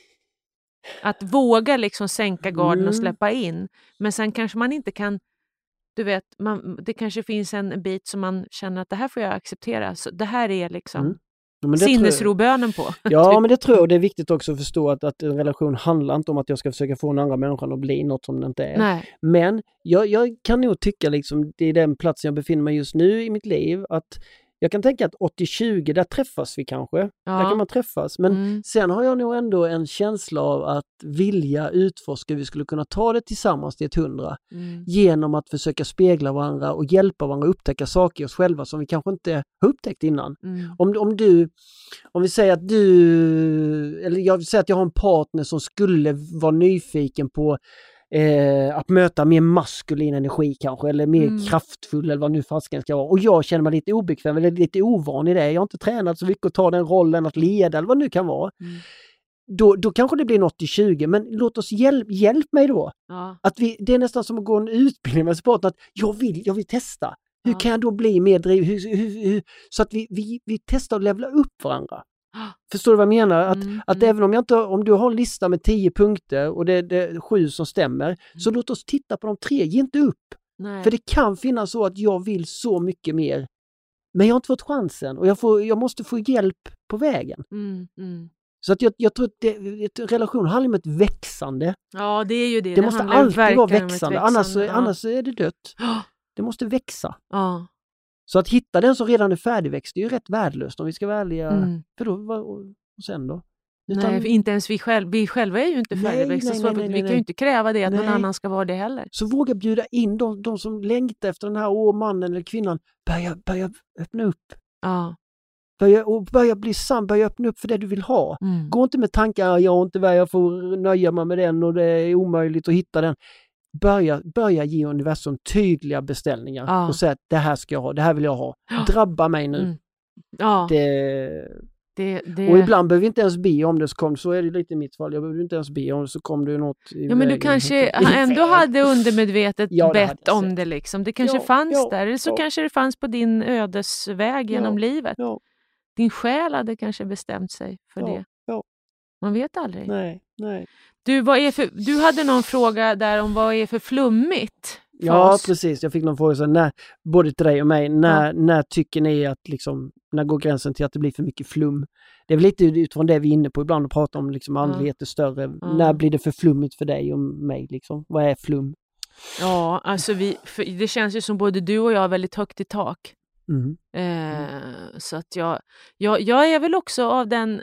Att våga liksom sänka garden
mm.
och släppa in. Men sen kanske man inte kan, du vet, man, det kanske finns en bit som man känner att det här får jag acceptera. Så det här är liksom
mm. ja,
sinnesrobönen på.
Ja, men det tror jag. Det är viktigt också att förstå att, att en relation handlar inte om att jag ska försöka få en andra människan att bli något som den inte är.
Nej.
Men jag, jag kan nog tycka liksom, det är den platsen jag befinner mig just nu i mitt liv, att jag kan tänka att åttio tjugo, där träffas vi kanske.
Ja.
Där kan man träffas. Men
mm.
sen har jag nog ändå en känsla av att vilja utforska hur vi skulle kunna ta det tillsammans till ett hundra.
Mm.
Genom att försöka spegla varandra och hjälpa varandra att upptäcka saker i oss själva som vi kanske inte har upptäckt innan.
Mm.
Om, om du, om vi säger att du, eller jag vill säga att jag har en partner som skulle vara nyfiken på Eh, att möta mer maskulin energi kanske, eller mer
mm.
kraftfull eller vad nu fasken ska vara. Och jag känner mig lite obekväm eller lite ovan i det. Jag har inte tränat så mycket att ta den rollen att leda eller vad det nu kan vara.
Mm.
Då, då kanske det blir en åttio tjugo, men låt oss hjälp, hjälp mig då.
Ja.
Att vi, det är nästan som att gå en utbildning med sporten, att jag vill, jag vill testa. Hur
Ja.
kan jag då bli mer driv, hur, hur, hur, så att vi, vi, vi testar att levla upp varandra. Förstår du vad jag menar? Att,
mm,
att
mm.
även om jag inte, om du har en lista med tio punkter och det, det är sju som stämmer, mm. så låt oss titta på de tre, ge inte upp.
Nej.
För det kan finnas så att jag vill så mycket mer, men jag har inte fått chansen och jag, får, jag måste få hjälp på vägen.
Mm, mm.
Så att jag, jag tror att det, ett relation handlar om ett växande.
Ja, det är ju det.
Det,
det
måste
handlar
alltid vara
verkligen om ett
växande,
växande.
annars,
Ja.
annars är det dött. Det måste växa.
Ja.
Så att hitta den som redan är färdigväxt, det är ju rätt värdelöst om vi ska vara ärliga.
Mm.
För då, vad, och sen då? Utan...
Nej, för inte ens vi själva, vi själva är ju inte färdigväxta, så vi kan ju inte kräva det att nej. någon annan ska vara det heller.
Så våga bjuda in de, de som längtar efter den här åh, mannen eller kvinnan, börja, börja öppna upp.
Ja.
Börja, och börja bli sann, börja öppna upp för det du vill ha.
Mm.
Gå inte med tankar, jag har inte vad jag får nöja mig med den och det är omöjligt att hitta den. Börja, börja ge universum tydliga beställningar ja. och säga att det här ska jag ha, det här vill jag ha. Drabba mig nu.
Mm. Ja.
Det...
Det, det...
Och ibland behöver vi inte ens be om det, så kom, så är det lite i mitt fall. Jag behöver inte ens be om det, så kom det något i
Ja, men
vägen.
du kanske ändå hade undermedvetet
ja,
bett om det liksom. Det kanske
ja,
fanns
ja,
där, eller så
ja.
kanske det fanns på din ödesväg genom
ja,
livet.
Ja.
Din själ hade kanske bestämt sig för
ja,
det.
Ja.
Man vet aldrig.
Nej, nej.
Du, vad är för, du hade någon fråga där om vad är för flummigt för
Ja,
oss?
precis. Jag fick någon fråga så när, både till dig och mig. När, ja. när tycker ni att liksom, när går gränsen till att det blir för mycket flum? Det är väl lite utifrån det vi är inne på ibland och pratar om liksom andlighet är större.
Ja.
När blir det för flummigt för dig och mig? Liksom? Vad är flum?
Ja, alltså vi, för det känns ju som både du och jag är väldigt högt i tak.
Mm.
Eh, så att jag, jag, jag är väl också av den...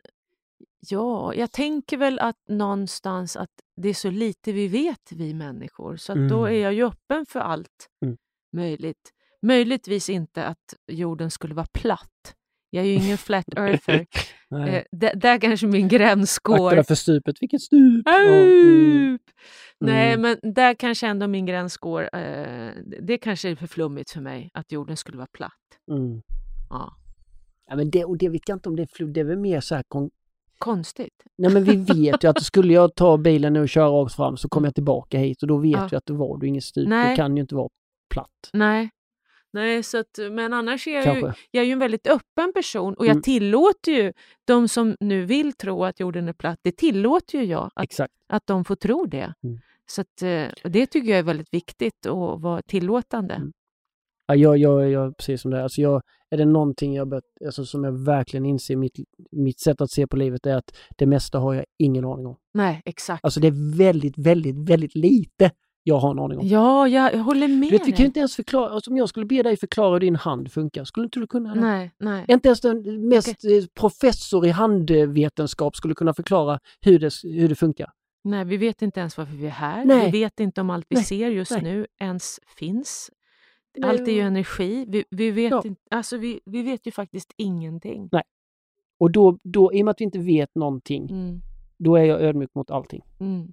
Ja, jag tänker väl att någonstans att det är så lite vi vet, vi människor. Så att mm. då är jag ju öppen för allt
mm.
möjligt. Möjligtvis inte att jorden skulle vara platt. Jag är ju ingen flat earther. eh, d- där kanske min gräns går.
Akta för stupet, vilket stup!
Mm. Nej, men där kanske ändå min gräns går. Eh, det kanske är för flummigt för mig att jorden skulle vara platt.
Mm.
Ja.
Ja, men det, och det vet jag inte om det är flummigt. Det är väl mer så här... Kon-
Konstigt.
Nej, men vi vet ju att skulle jag ta bilen nu och köra rakt fram så kommer jag tillbaka hit och då vet
ja.
vi att det var du ingen stup.
Nej.
Det kan ju inte vara platt.
Nej. Nej, så att, men annars är jag, ju,
Kanske.
jag är ju en väldigt öppen person och jag
Mm.
tillåter ju de som nu vill tro att jorden är platt, det tillåter ju jag att,
Exakt.
att de får tro det.
Mm.
Så att, och det tycker jag är väldigt viktigt att vara tillåtande.
Mm. Ja, jag, jag, jag, precis som det är. Alltså jag, är det någonting jag bör, alltså som jag verkligen inser mitt, mitt sätt att se på livet är att det mesta har jag ingen aning om.
Nej, exakt.
Alltså det är väldigt, väldigt, väldigt lite jag har en aning om.
Ja, jag, jag håller med.
Du vet, vi kan ju inte ens förklara, alltså om jag skulle be dig förklara hur din hand funkar, skulle inte du kunna det?
Nej, nej.
Inte ens den mest okay. professor i handvetenskap skulle kunna förklara hur det, hur det funkar.
Nej, vi vet inte ens varför vi är här.
Nej.
Vi vet inte om allt vi
Nej.
ser just
Nej.
nu ens finns.
Nej.
Allt är ju energi. Vi, vi, vet
Ja.
inte, alltså vi, vi vet ju faktiskt ingenting.
Nej. Och då, då, i och med att vi inte vet någonting,
Mm.
då är jag ödmjuk mot allting.
Mm.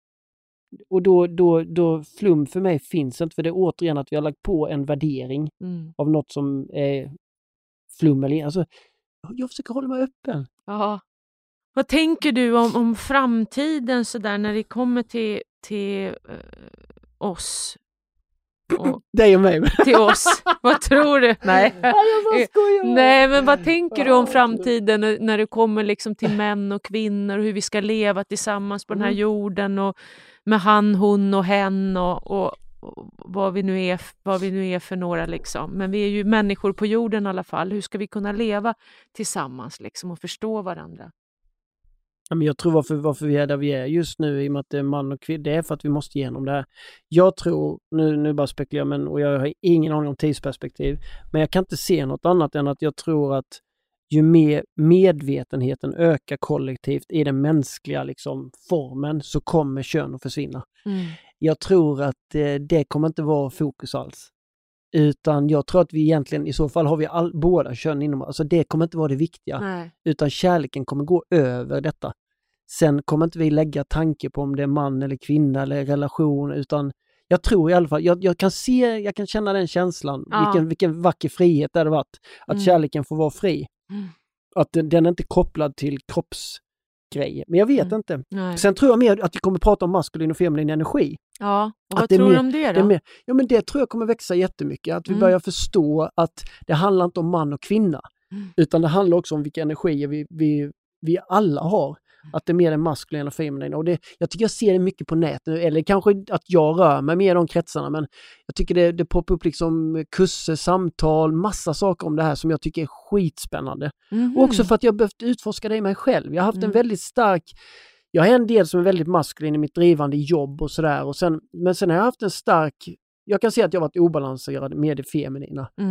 Och då, då, då flum för mig finns inte, för det är återigen att vi har lagt på en värdering
Mm.
av något som är flum eller alltså, jag försöker hålla mig öppen.
Ja. Vad tänker du om, om framtiden så där när det kommer till, till uh, oss? Och
Dig och mig.
till oss. Vad tror du? Nej.
Ja, jag bara skojar.
Nej, men vad tänker du om framtiden när, när det kommer liksom till män och kvinnor och hur vi ska leva tillsammans på den här jorden och med han, hon och hen och, och, och vad vi nu är, vad vi nu är för några liksom. Men vi är ju människor på jorden i alla fall. Hur ska vi kunna leva tillsammans liksom och förstå varandra?
Ja, men jag tror varför, varför vi är där vi är just nu i och med att det är man och kvinna, det är för att vi måste igenom det här. Jag tror, nu, nu bara spekulerar men, och jag har ingen aning om tidsperspektiv, men jag kan inte se något annat än att jag tror att ju mer medvetenheten ökar kollektivt i den mänskliga liksom, formen så kommer kön att försvinna.
Mm.
Jag tror att eh, det kommer inte vara fokus alls. Utan jag tror att vi egentligen, i så fall har vi all, båda kön inom, alltså det kommer inte vara det viktiga.
Nej.
Utan kärleken kommer gå över detta. Sen kommer inte vi lägga tanke på om det är man eller kvinna eller relation, utan jag tror i alla fall, jag, jag kan se, jag kan känna den känslan,
Ja.
vilken, vilken vacker frihet det hade varit, att
Mm.
kärleken får vara fri.
Mm.
Att den, den är inte kopplad till kroppsgrejer. Men jag vet
Mm.
inte.
Nej.
Sen tror jag mer att vi kommer prata om maskulin och feminin energi.
Ja, och
Att
vad
det är
tror du
mer-
om det
Det
då?
är mer, ja, men det tror jag kommer växa jättemycket. Att vi
Mm.
börjar förstå att det handlar inte om man och kvinna.
Mm.
Utan det handlar också om vilka energier vi, vi, vi alla har. Att det är mer den maskulina och feminina. Och det, jag tycker jag ser det mycket på nätet. Eller kanske att jag rör mig mer i de kretsarna. Men jag tycker det, det poppar upp liksom kurser, samtal, massa saker om det här som jag tycker är skitspännande.
Mhm.
Och också för att jag behövt utforska det i mig själv. Jag har haft
Mm.
en väldigt stark... Jag har en del som är väldigt maskulin i mitt drivande jobb och sådär. Och sen, men sen har jag haft en stark... Jag kan se att jag har varit obalanserad med det feminina.
Mm.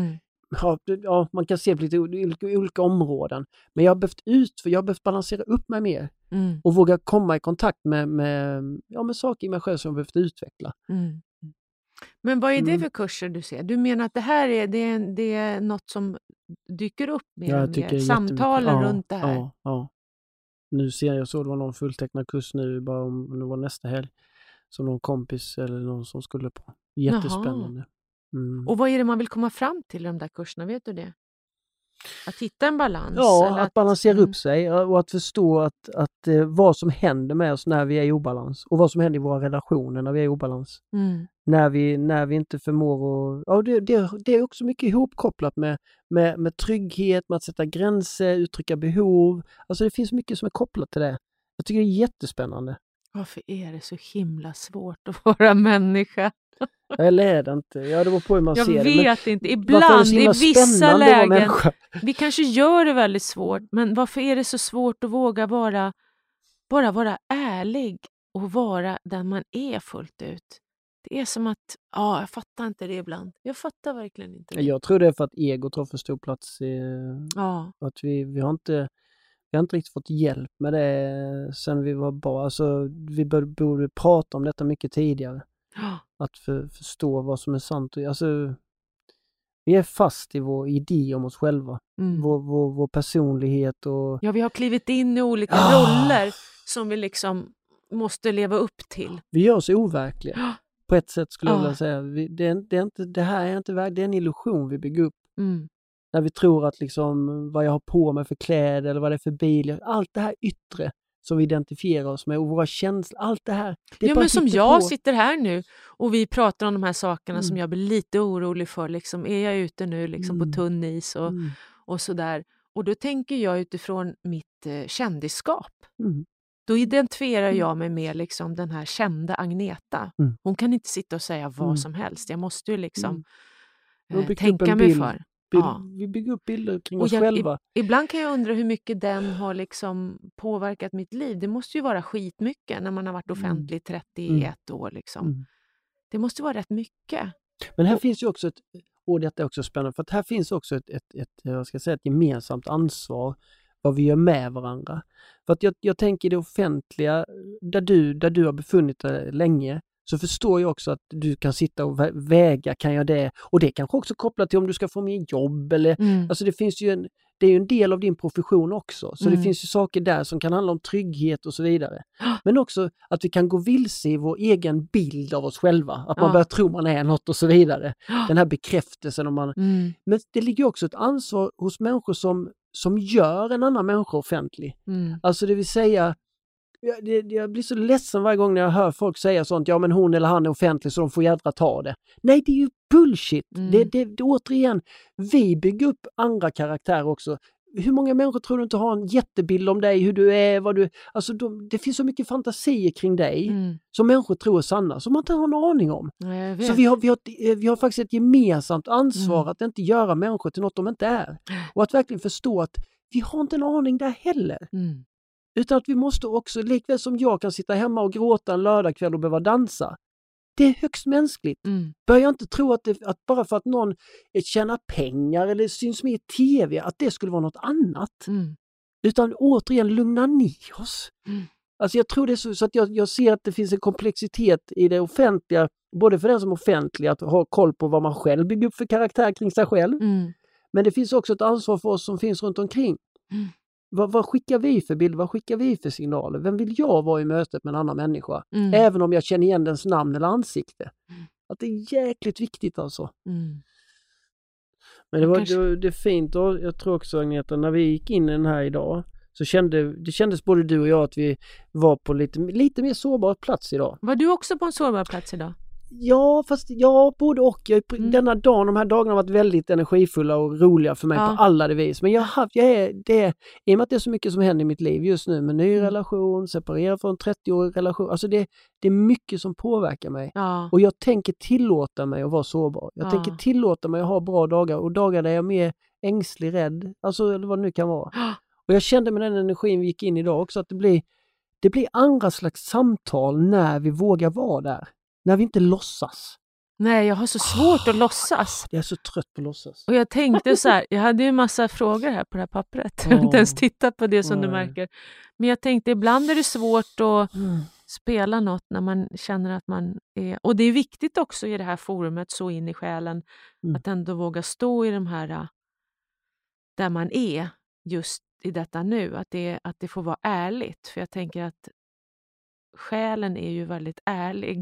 ja, ja, man kan se på lite olika, olika områden. Men jag har behövt ut, för jag har behövt balansera upp mig mer.
Mm.
Och våga komma i kontakt med, med, ja, med saker i mig själv som jag behövt utveckla.
Mm. Men vad är det
Mm.
för kurser du ser? Du menar att det här är, det är, det är något som dyker upp mer
Ja, jag
och
tycker
mer?
det är
Samtalen
jättemycket. Ja,
runt det här?
Ja, ja. Nu ser jag så, det var någon fulltecknad kurs nu, bara om det var nästa helg. Som någon kompis eller någon som skulle på. Jättespännande. Mm.
Och vad är det man vill komma fram till i de där kurserna? Vet du det? Att hitta en balans?
Ja,
eller
att balansera
mm.
upp sig och att förstå att, att eh, vad som händer med oss när vi är i obalans. Och vad som händer i våra relationer när vi är i obalans.
Mm.
När vi, när vi inte förmår att... Ja, det, det, det är också mycket ihopkopplat med, med, med trygghet, med att sätta gränser, uttrycka behov. Alltså det finns mycket som är kopplat till det. Jag tycker det är jättespännande.
Varför är det så himla svårt att vara människa?
Eller är det inte? Ja, det var på hur man
Jag
ser det.
vet
Men
inte.
varför är
Ibland,
det så
i
himla
vissa
spännande att vara
lägen,
människa?
vi kanske gör det väldigt svårt, men varför är det så svårt att våga vara, bara vara ärlig och vara den man är fullt ut? Det är som att, ja, jag fattar inte det ibland. Jag fattar verkligen inte det.
Jag tror det är för att egot har för stor plats. I,
Ja.
att vi, vi, har inte, vi har inte riktigt fått hjälp med det sen vi var barn. Alltså, vi borde, borde prata om detta mycket tidigare.
Ja.
Att för, förstå vad som är sant. Alltså, vi är fast i vår idé om oss själva.
Mm.
Vår, vår, vår personlighet och...
Ja, vi har klivit in i olika
Ah.
roller som vi liksom måste leva upp till.
Vi gör oss overkliga. På ett sätt skulle jag
Ja.
vilja säga. Vi, det, är, det, är inte, det här är inte verk- det är en illusion vi bygger upp.
Mm.
När vi tror att liksom vad jag har på mig för kläder eller vad det är för bil. Allt det här yttre som vi identifierar oss med och våra känslor. Allt det här. Det är
Ja,
bara
men som
hittepå.
jag sitter här nu och vi pratar om de här sakerna
Mm.
som jag blir lite orolig för. Liksom, är jag ute nu liksom,
Mm.
på tunn is och,
Mm.
och sådär. Och då tänker jag utifrån mitt eh, kändisskap.
Mm.
Då identifierar
Mm.
jag mig med liksom, den här kända Agneta.
Mm.
Hon kan inte sitta och säga vad
Mm.
som helst. Jag måste ju liksom
Mm. Vi har
eh,
byggt upp
tänka
en
mig
bild.
för.
Bild,
Ja.
Vi bygger upp bilder kring
Och
oss
jag,
själva.
i, ibland kan jag undra hur mycket den har liksom påverkat mitt liv. Det måste ju vara skitmycket när man har varit offentlig i trettioett år. Liksom.
Mm.
Det måste vara rätt mycket.
Men här finns ju också ett, och detta är också spännande, för att här finns också ett, ett, ett, jag ska säga, ett gemensamt ansvar vad vi gör med varandra. För att jag, jag tänker i det offentliga, där du, där du har befunnit dig länge, så förstår jag också att du kan sitta och vä- väga, kan jag det? Och det kanske också kopplat till om du ska få mer jobb eller,
Mm.
alltså det finns ju en, det är ju en del av din profession också. Så
Mm.
det finns ju saker där som kan handla om trygghet och så vidare. Men också att vi kan gå vilse i vår egen bild av oss själva. Att man
Ja.
börjar tro man är något och så vidare. Den här bekräftelsen. Om man...
Mm.
Men det ligger också ett ansvar hos människor som, som gör en annan människa offentlig.
Mm.
Alltså det vill säga, jag, det, jag blir så ledsen varje gång när jag hör folk säga sånt, ja men hon eller han är offentlig så de får jädra ta det. Nej, det är ju bullshit.
Mm.
Det, det, det, återigen, vi bygger upp andra karaktärer också. Hur många människor tror du inte har en jättebild om dig, hur du är, vad du... Alltså de, det finns så mycket fantasier kring dig
Mm.
som människor tror är sanna, som man inte har en aning om.
Ja, jag vet.
Så vi har, vi, har, vi har faktiskt ett gemensamt ansvar
Mm.
att inte göra människor till något de inte är. Och att verkligen förstå att vi har inte en aning där heller.
Mm.
Utan att vi måste också, likväl som jag kan sitta hemma och gråta en lördagkväll och behöva dansa. Det är högst mänskligt.
Mm.
Börja inte tro att, det, att bara för att någon tjänar pengar eller syns med i tv, att det skulle vara något annat.
Mm.
Utan återigen, lugna ner oss.
Mm.
Alltså jag tror det är så, så att jag, jag ser att det finns en komplexitet i det offentliga, både för den som är offentlig att ha koll på vad man själv bygger upp för karaktär kring sig själv.
Mm.
Men det finns också ett ansvar för oss som finns runt omkring.
Mm.
Vad, vad skickar vi för bild? Vad skickar vi för signaler? Vem vill jag vara i mötet med en annan människa?
Mm.
Även om jag känner igen dens namn eller ansikte. Att det är jäkligt viktigt alltså.
Mm.
Men det var,
Kanske-
det, var, det är fint, och jag tror också Agneta, när vi gick in i den här idag så kände, det kändes både du och jag att vi var på lite, lite mer sårbar plats idag.
Var du också på en sårbar plats idag?
Ja, fast ja, både och. Jag,
Mm.
Denna dagen, de här dagarna har varit väldigt energifulla och roliga för mig
Ja.
på alla de vis. Men jag har haft, jag är, det, i och med att det är så mycket som händer i mitt liv just nu med ny
Mm.
relation, separera från trettioårig relation. Alltså det, det är mycket som påverkar mig.
Ja.
Och jag tänker tillåta mig att vara sårbar. Jag
Ja.
tänker tillåta mig att ha bra dagar och dagar där jag är mer ängslig, rädd, alltså eller vad det nu kan vara. Och jag kände med den energin vi gick in idag också att det blir, det blir andra slags samtal när vi vågar vara där. När vi inte låtsas.
Nej, jag har så svårt att låtsas.
Jag är så trött på att låtsas.
Och jag tänkte så här, jag hade ju en massa frågor här på det här pappret. Jag har inte ens tittat på det som
Nej.
du märker. Men jag tänkte, ibland är det svårt att
Mm.
spela något när man känner att man är... Och det är viktigt också i det här forumet, så in i själen,
Mm.
att ändå våga stå i de här, äh, där man är just i detta nu. Att det, att det får vara ärligt. För jag tänker att själen är ju väldigt ärlig.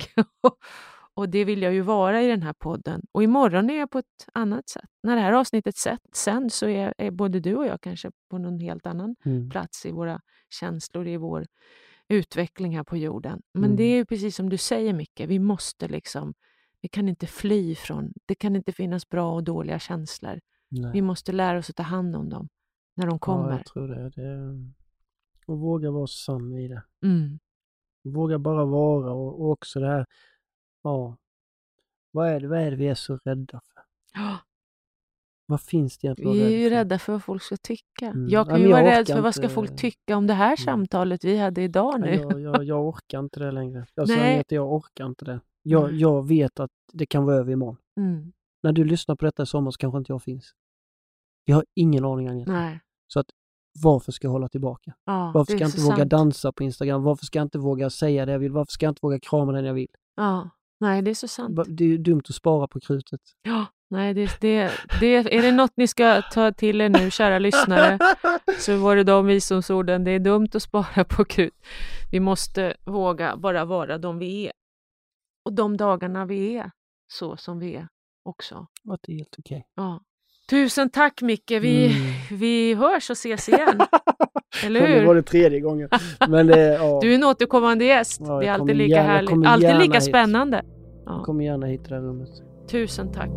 Och det vill jag ju vara i den här podden. Och imorgon är jag på ett annat sätt. När det här avsnittet sen så är, är både du och jag kanske på någon helt annan
Mm.
plats i våra känslor, i vår utveckling här på jorden. Men
Mm.
det är ju precis som du säger, Micke. Vi måste liksom, vi kan inte fly från, det kan inte finnas bra och dåliga känslor.
Nej.
Vi måste lära oss att ta hand om dem när de kommer.
Ja, jag tror det. det är... Och våga vara sann i det.
Mm.
Våga bara vara och, och också det här, ja, vad är det, vad är det vi är så rädda för?
Ja,
Vad finns det egentligen?
vi
att
är
vara
ju
för?
rädda för vad folk ska tycka.
Mm.
Jag kan
Ja,
ju
men jag
vara rädd
orkar
för vad ska
inte-
folk tycka om det här samtalet vi hade idag nu.
Ja, jag, jag, jag orkar inte det längre. Jag
Nej.
säger att jag orkar inte det. Jag,
Nej.
jag vet att det kan vara över imorgon.
Mm.
När du lyssnar på detta i sommar så kanske inte jag finns. Jag har ingen aning, Agneta.
Nej.
Så att varför ska jag hålla tillbaka?
Ja,
Varför
det
ska
är
jag inte
så
våga
sant.
dansa på Instagram? Varför ska jag inte våga säga det jag vill? Varför ska jag inte våga krama den jag vill?
Ja, nej, det är så sant.
Ba- Det är ju dumt att spara på krutet.
Ja, nej, det, det, det, är det något ni ska ta till er nu, kära lyssnare, så var det de visdomsorden. Det är dumt att spara på krut. Vi måste våga bara vara de vi är. Och de dagarna vi är så som vi är också.
Att det är helt okej.
Ja. Tusen tack, Micke. Vi,
Mm.
vi hörs och ses igen. Eller
Ja, det var
hur?
det tredje gången. Men det, ja,
Du är en återkommande gäst.
Ja,
det är
jag
alltid
kommer
lika
gärna- jag
härligt.
kommer
Alltid
gärna
lika
hit.
spännande.
jag
Ja.
kommer gärna hit till det här rummet.
Tusen tack.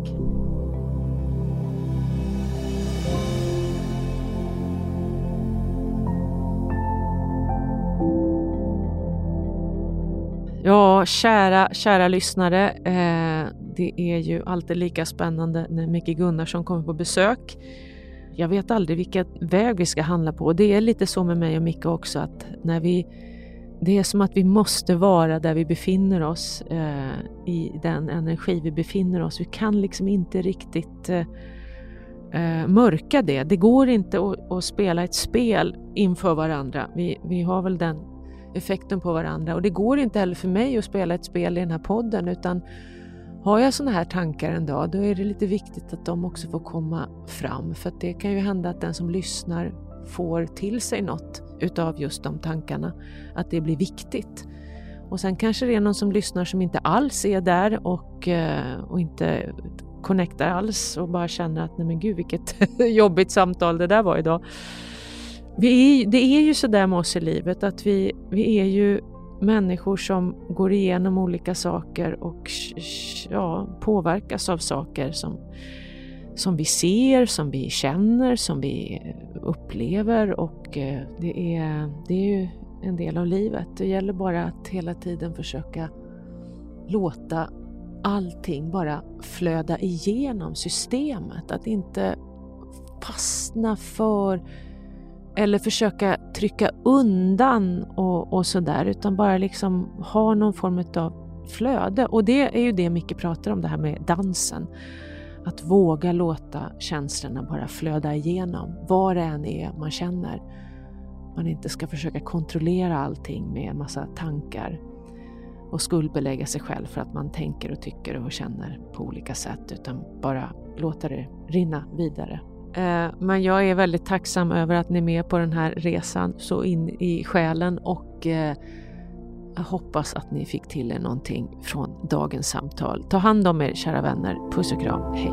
Ja, kära, kära lyssnare. Eh, det är ju alltid lika spännande när Micke Gunnarsson kommer på besök. Jag vet aldrig vilken väg vi ska handla på. Det är lite så med mig och Micke också, att när vi, det är som att vi måste vara där vi befinner oss, eh, i den energi vi befinner oss. Vi kan liksom inte riktigt eh, eh, mörka det. Det går inte att, att spela ett spel inför varandra. Vi, vi har väl den effekten på varandra, och det går inte heller för mig att spela ett spel i den här podden, utan har jag såna här tankar en dag, då är det lite viktigt att de också får komma fram, för att det kan ju hända att den som lyssnar får till sig något utav just de tankarna, att det blir viktigt. Och sen kanske det är någon som lyssnar som inte alls är där och, och inte connectar alls och bara känner att nej men gud, vilket jobbigt samtal det där var idag. Vi är, det är ju så där med oss i livet, att vi, vi är ju människor som går igenom olika saker och ja, påverkas av saker som, som vi ser, som vi känner, som vi upplever, och det är, det är ju en del av livet. Det gäller bara att hela tiden försöka låta allting bara flöda igenom systemet, att inte fastna för eller försöka trycka undan och, och sådär, utan bara liksom ha någon form av flöde. Och det är ju det Micke pratar om, det här med dansen. Att våga låta känslorna bara flöda igenom, vad det än är man känner. Man inte ska försöka kontrollera allting med en massa tankar och skuldbelägga sig själv för att man tänker och tycker och känner på olika sätt, utan bara låta det rinna vidare. Men jag är väldigt tacksam över att ni är med på den här resan så in i själen, och jag hoppas att ni fick till er någonting från dagens samtal. Ta hand om er, kära vänner. Puss och kram. Hej.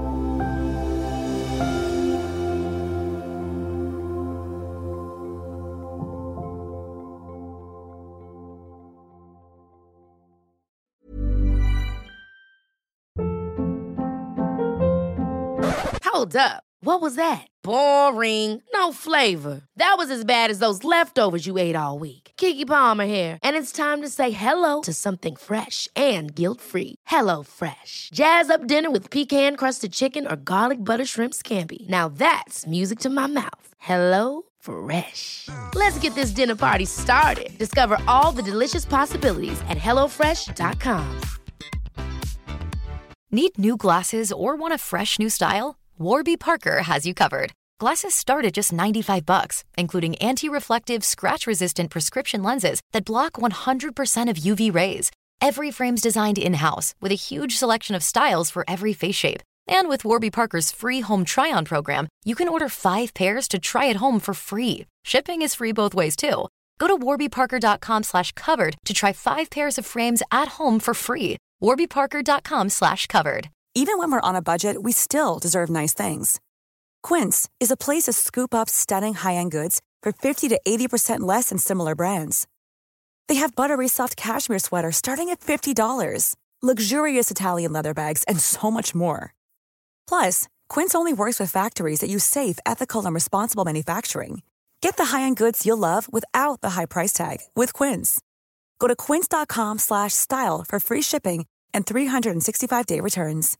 Hold up. What was that? Boring. No flavor. That was as bad as those leftovers you ate all week. Keke Palmer here, and it's time to say hello to something fresh and guilt-free. Hello Fresh. Jazz up dinner with pecan-crusted chicken or garlic butter shrimp scampi. Now that's music to my mouth. Hello Fresh. Let's get this dinner party started. Discover all the delicious possibilities at hello fresh dot com.
Need new glasses or want a fresh new style? Warby Parker has you covered. Glasses start at just ninety-five bucks, including anti-reflective, scratch-resistant prescription lenses that block one hundred percent of U V rays. Every frame's designed in-house with a huge selection of styles for every face shape. And with Warby Parker's free home try-on program, you can order five pairs to try at home for free. Shipping is free both ways, too. Go to warbyparker.com slash covered to try five pairs of frames at home for free. warbyparker.com slash covered.
Even when we're on a budget, we still deserve nice things. Quince is a place to scoop up stunning high-end goods for fifty to eighty percent less than similar brands. They have buttery soft cashmere sweaters starting at fifty dollars, luxurious Italian leather bags, and so much more. Plus, Quince only works with factories that use safe, ethical, and responsible manufacturing. Get the high-end goods you'll love without the high price tag with Quince. Go to quince.com slash style for free shipping and three sixty-five day returns.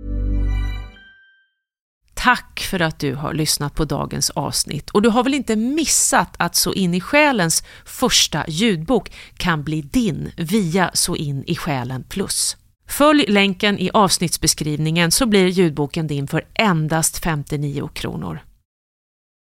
Tack för att du har lyssnat på dagens avsnitt. Och du har väl inte missat att Så in i själens första ljudbok kan bli din via Så in i själen plus. Följ länken i avsnittsbeskrivningen så blir ljudboken din för endast femtionio kronor.